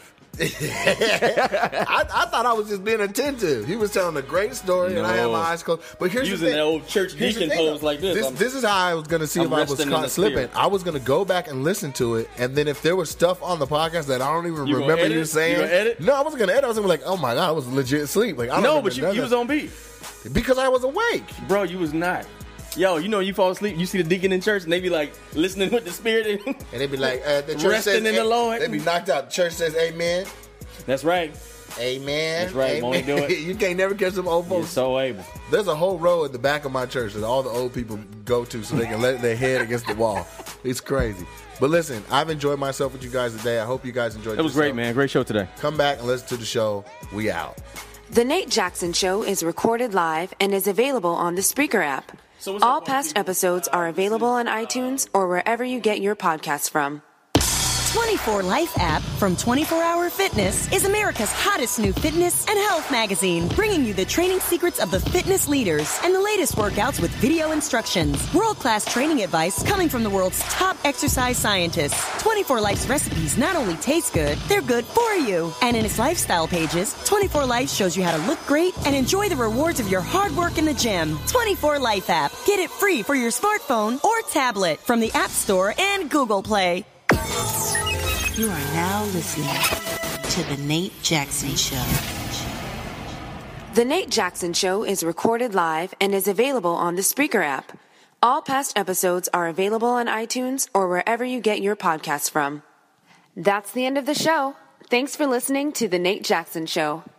I thought I was just being attentive. He was telling a great story, and I had my eyes closed. But here's using that old church deacon pose like this. This is how I was going to see if I was caught slipping. I was going to go back and listen to it, and then if there was stuff on the podcast that I don't even remember you saying, you gonna edit? No, I wasn't going to edit. I was going to be like, oh my god, I was legit asleep. Like, but you was on beat because I was awake, bro. You was not. Yo, you know, you fall asleep, you see the deacon in church, and they be like listening with the spirit, and they be like, the church resting in the Lord. They be knocked out. The church says, "Amen." That's right. Amen. That's right. Won't do it. You can't never catch them old folks. You're so able. There's a whole row at the back of my church that all the old people go to so they can let their head against the wall. It's crazy. But listen, I've enjoyed myself with you guys today. I hope you guys enjoyed it. It was great, man. Great show today. Come back and listen to the show. We out. The Nate Jackson Show is recorded live and is available on the Spreaker app. All past episodes are available on iTunes or wherever you get your podcasts from. 24 Life app from 24 Hour Fitness is America's hottest new fitness and health magazine, bringing you the training secrets of the fitness leaders and the latest workouts with video instructions. World-class training advice coming from the world's top exercise scientists. 24 Life's recipes not only taste good, they're good for you. And in its lifestyle pages, 24 Life shows you how to look great and enjoy the rewards of your hard work in the gym. 24 Life app. Get it free for your smartphone or tablet from the App Store and Google Play. You are now listening to The Nate Jackson Show. The Nate Jackson Show is recorded live and is available on the Spreaker app. All past episodes are available on iTunes or wherever you get your podcasts from. That's the end of the show. Thanks for listening to The Nate Jackson Show.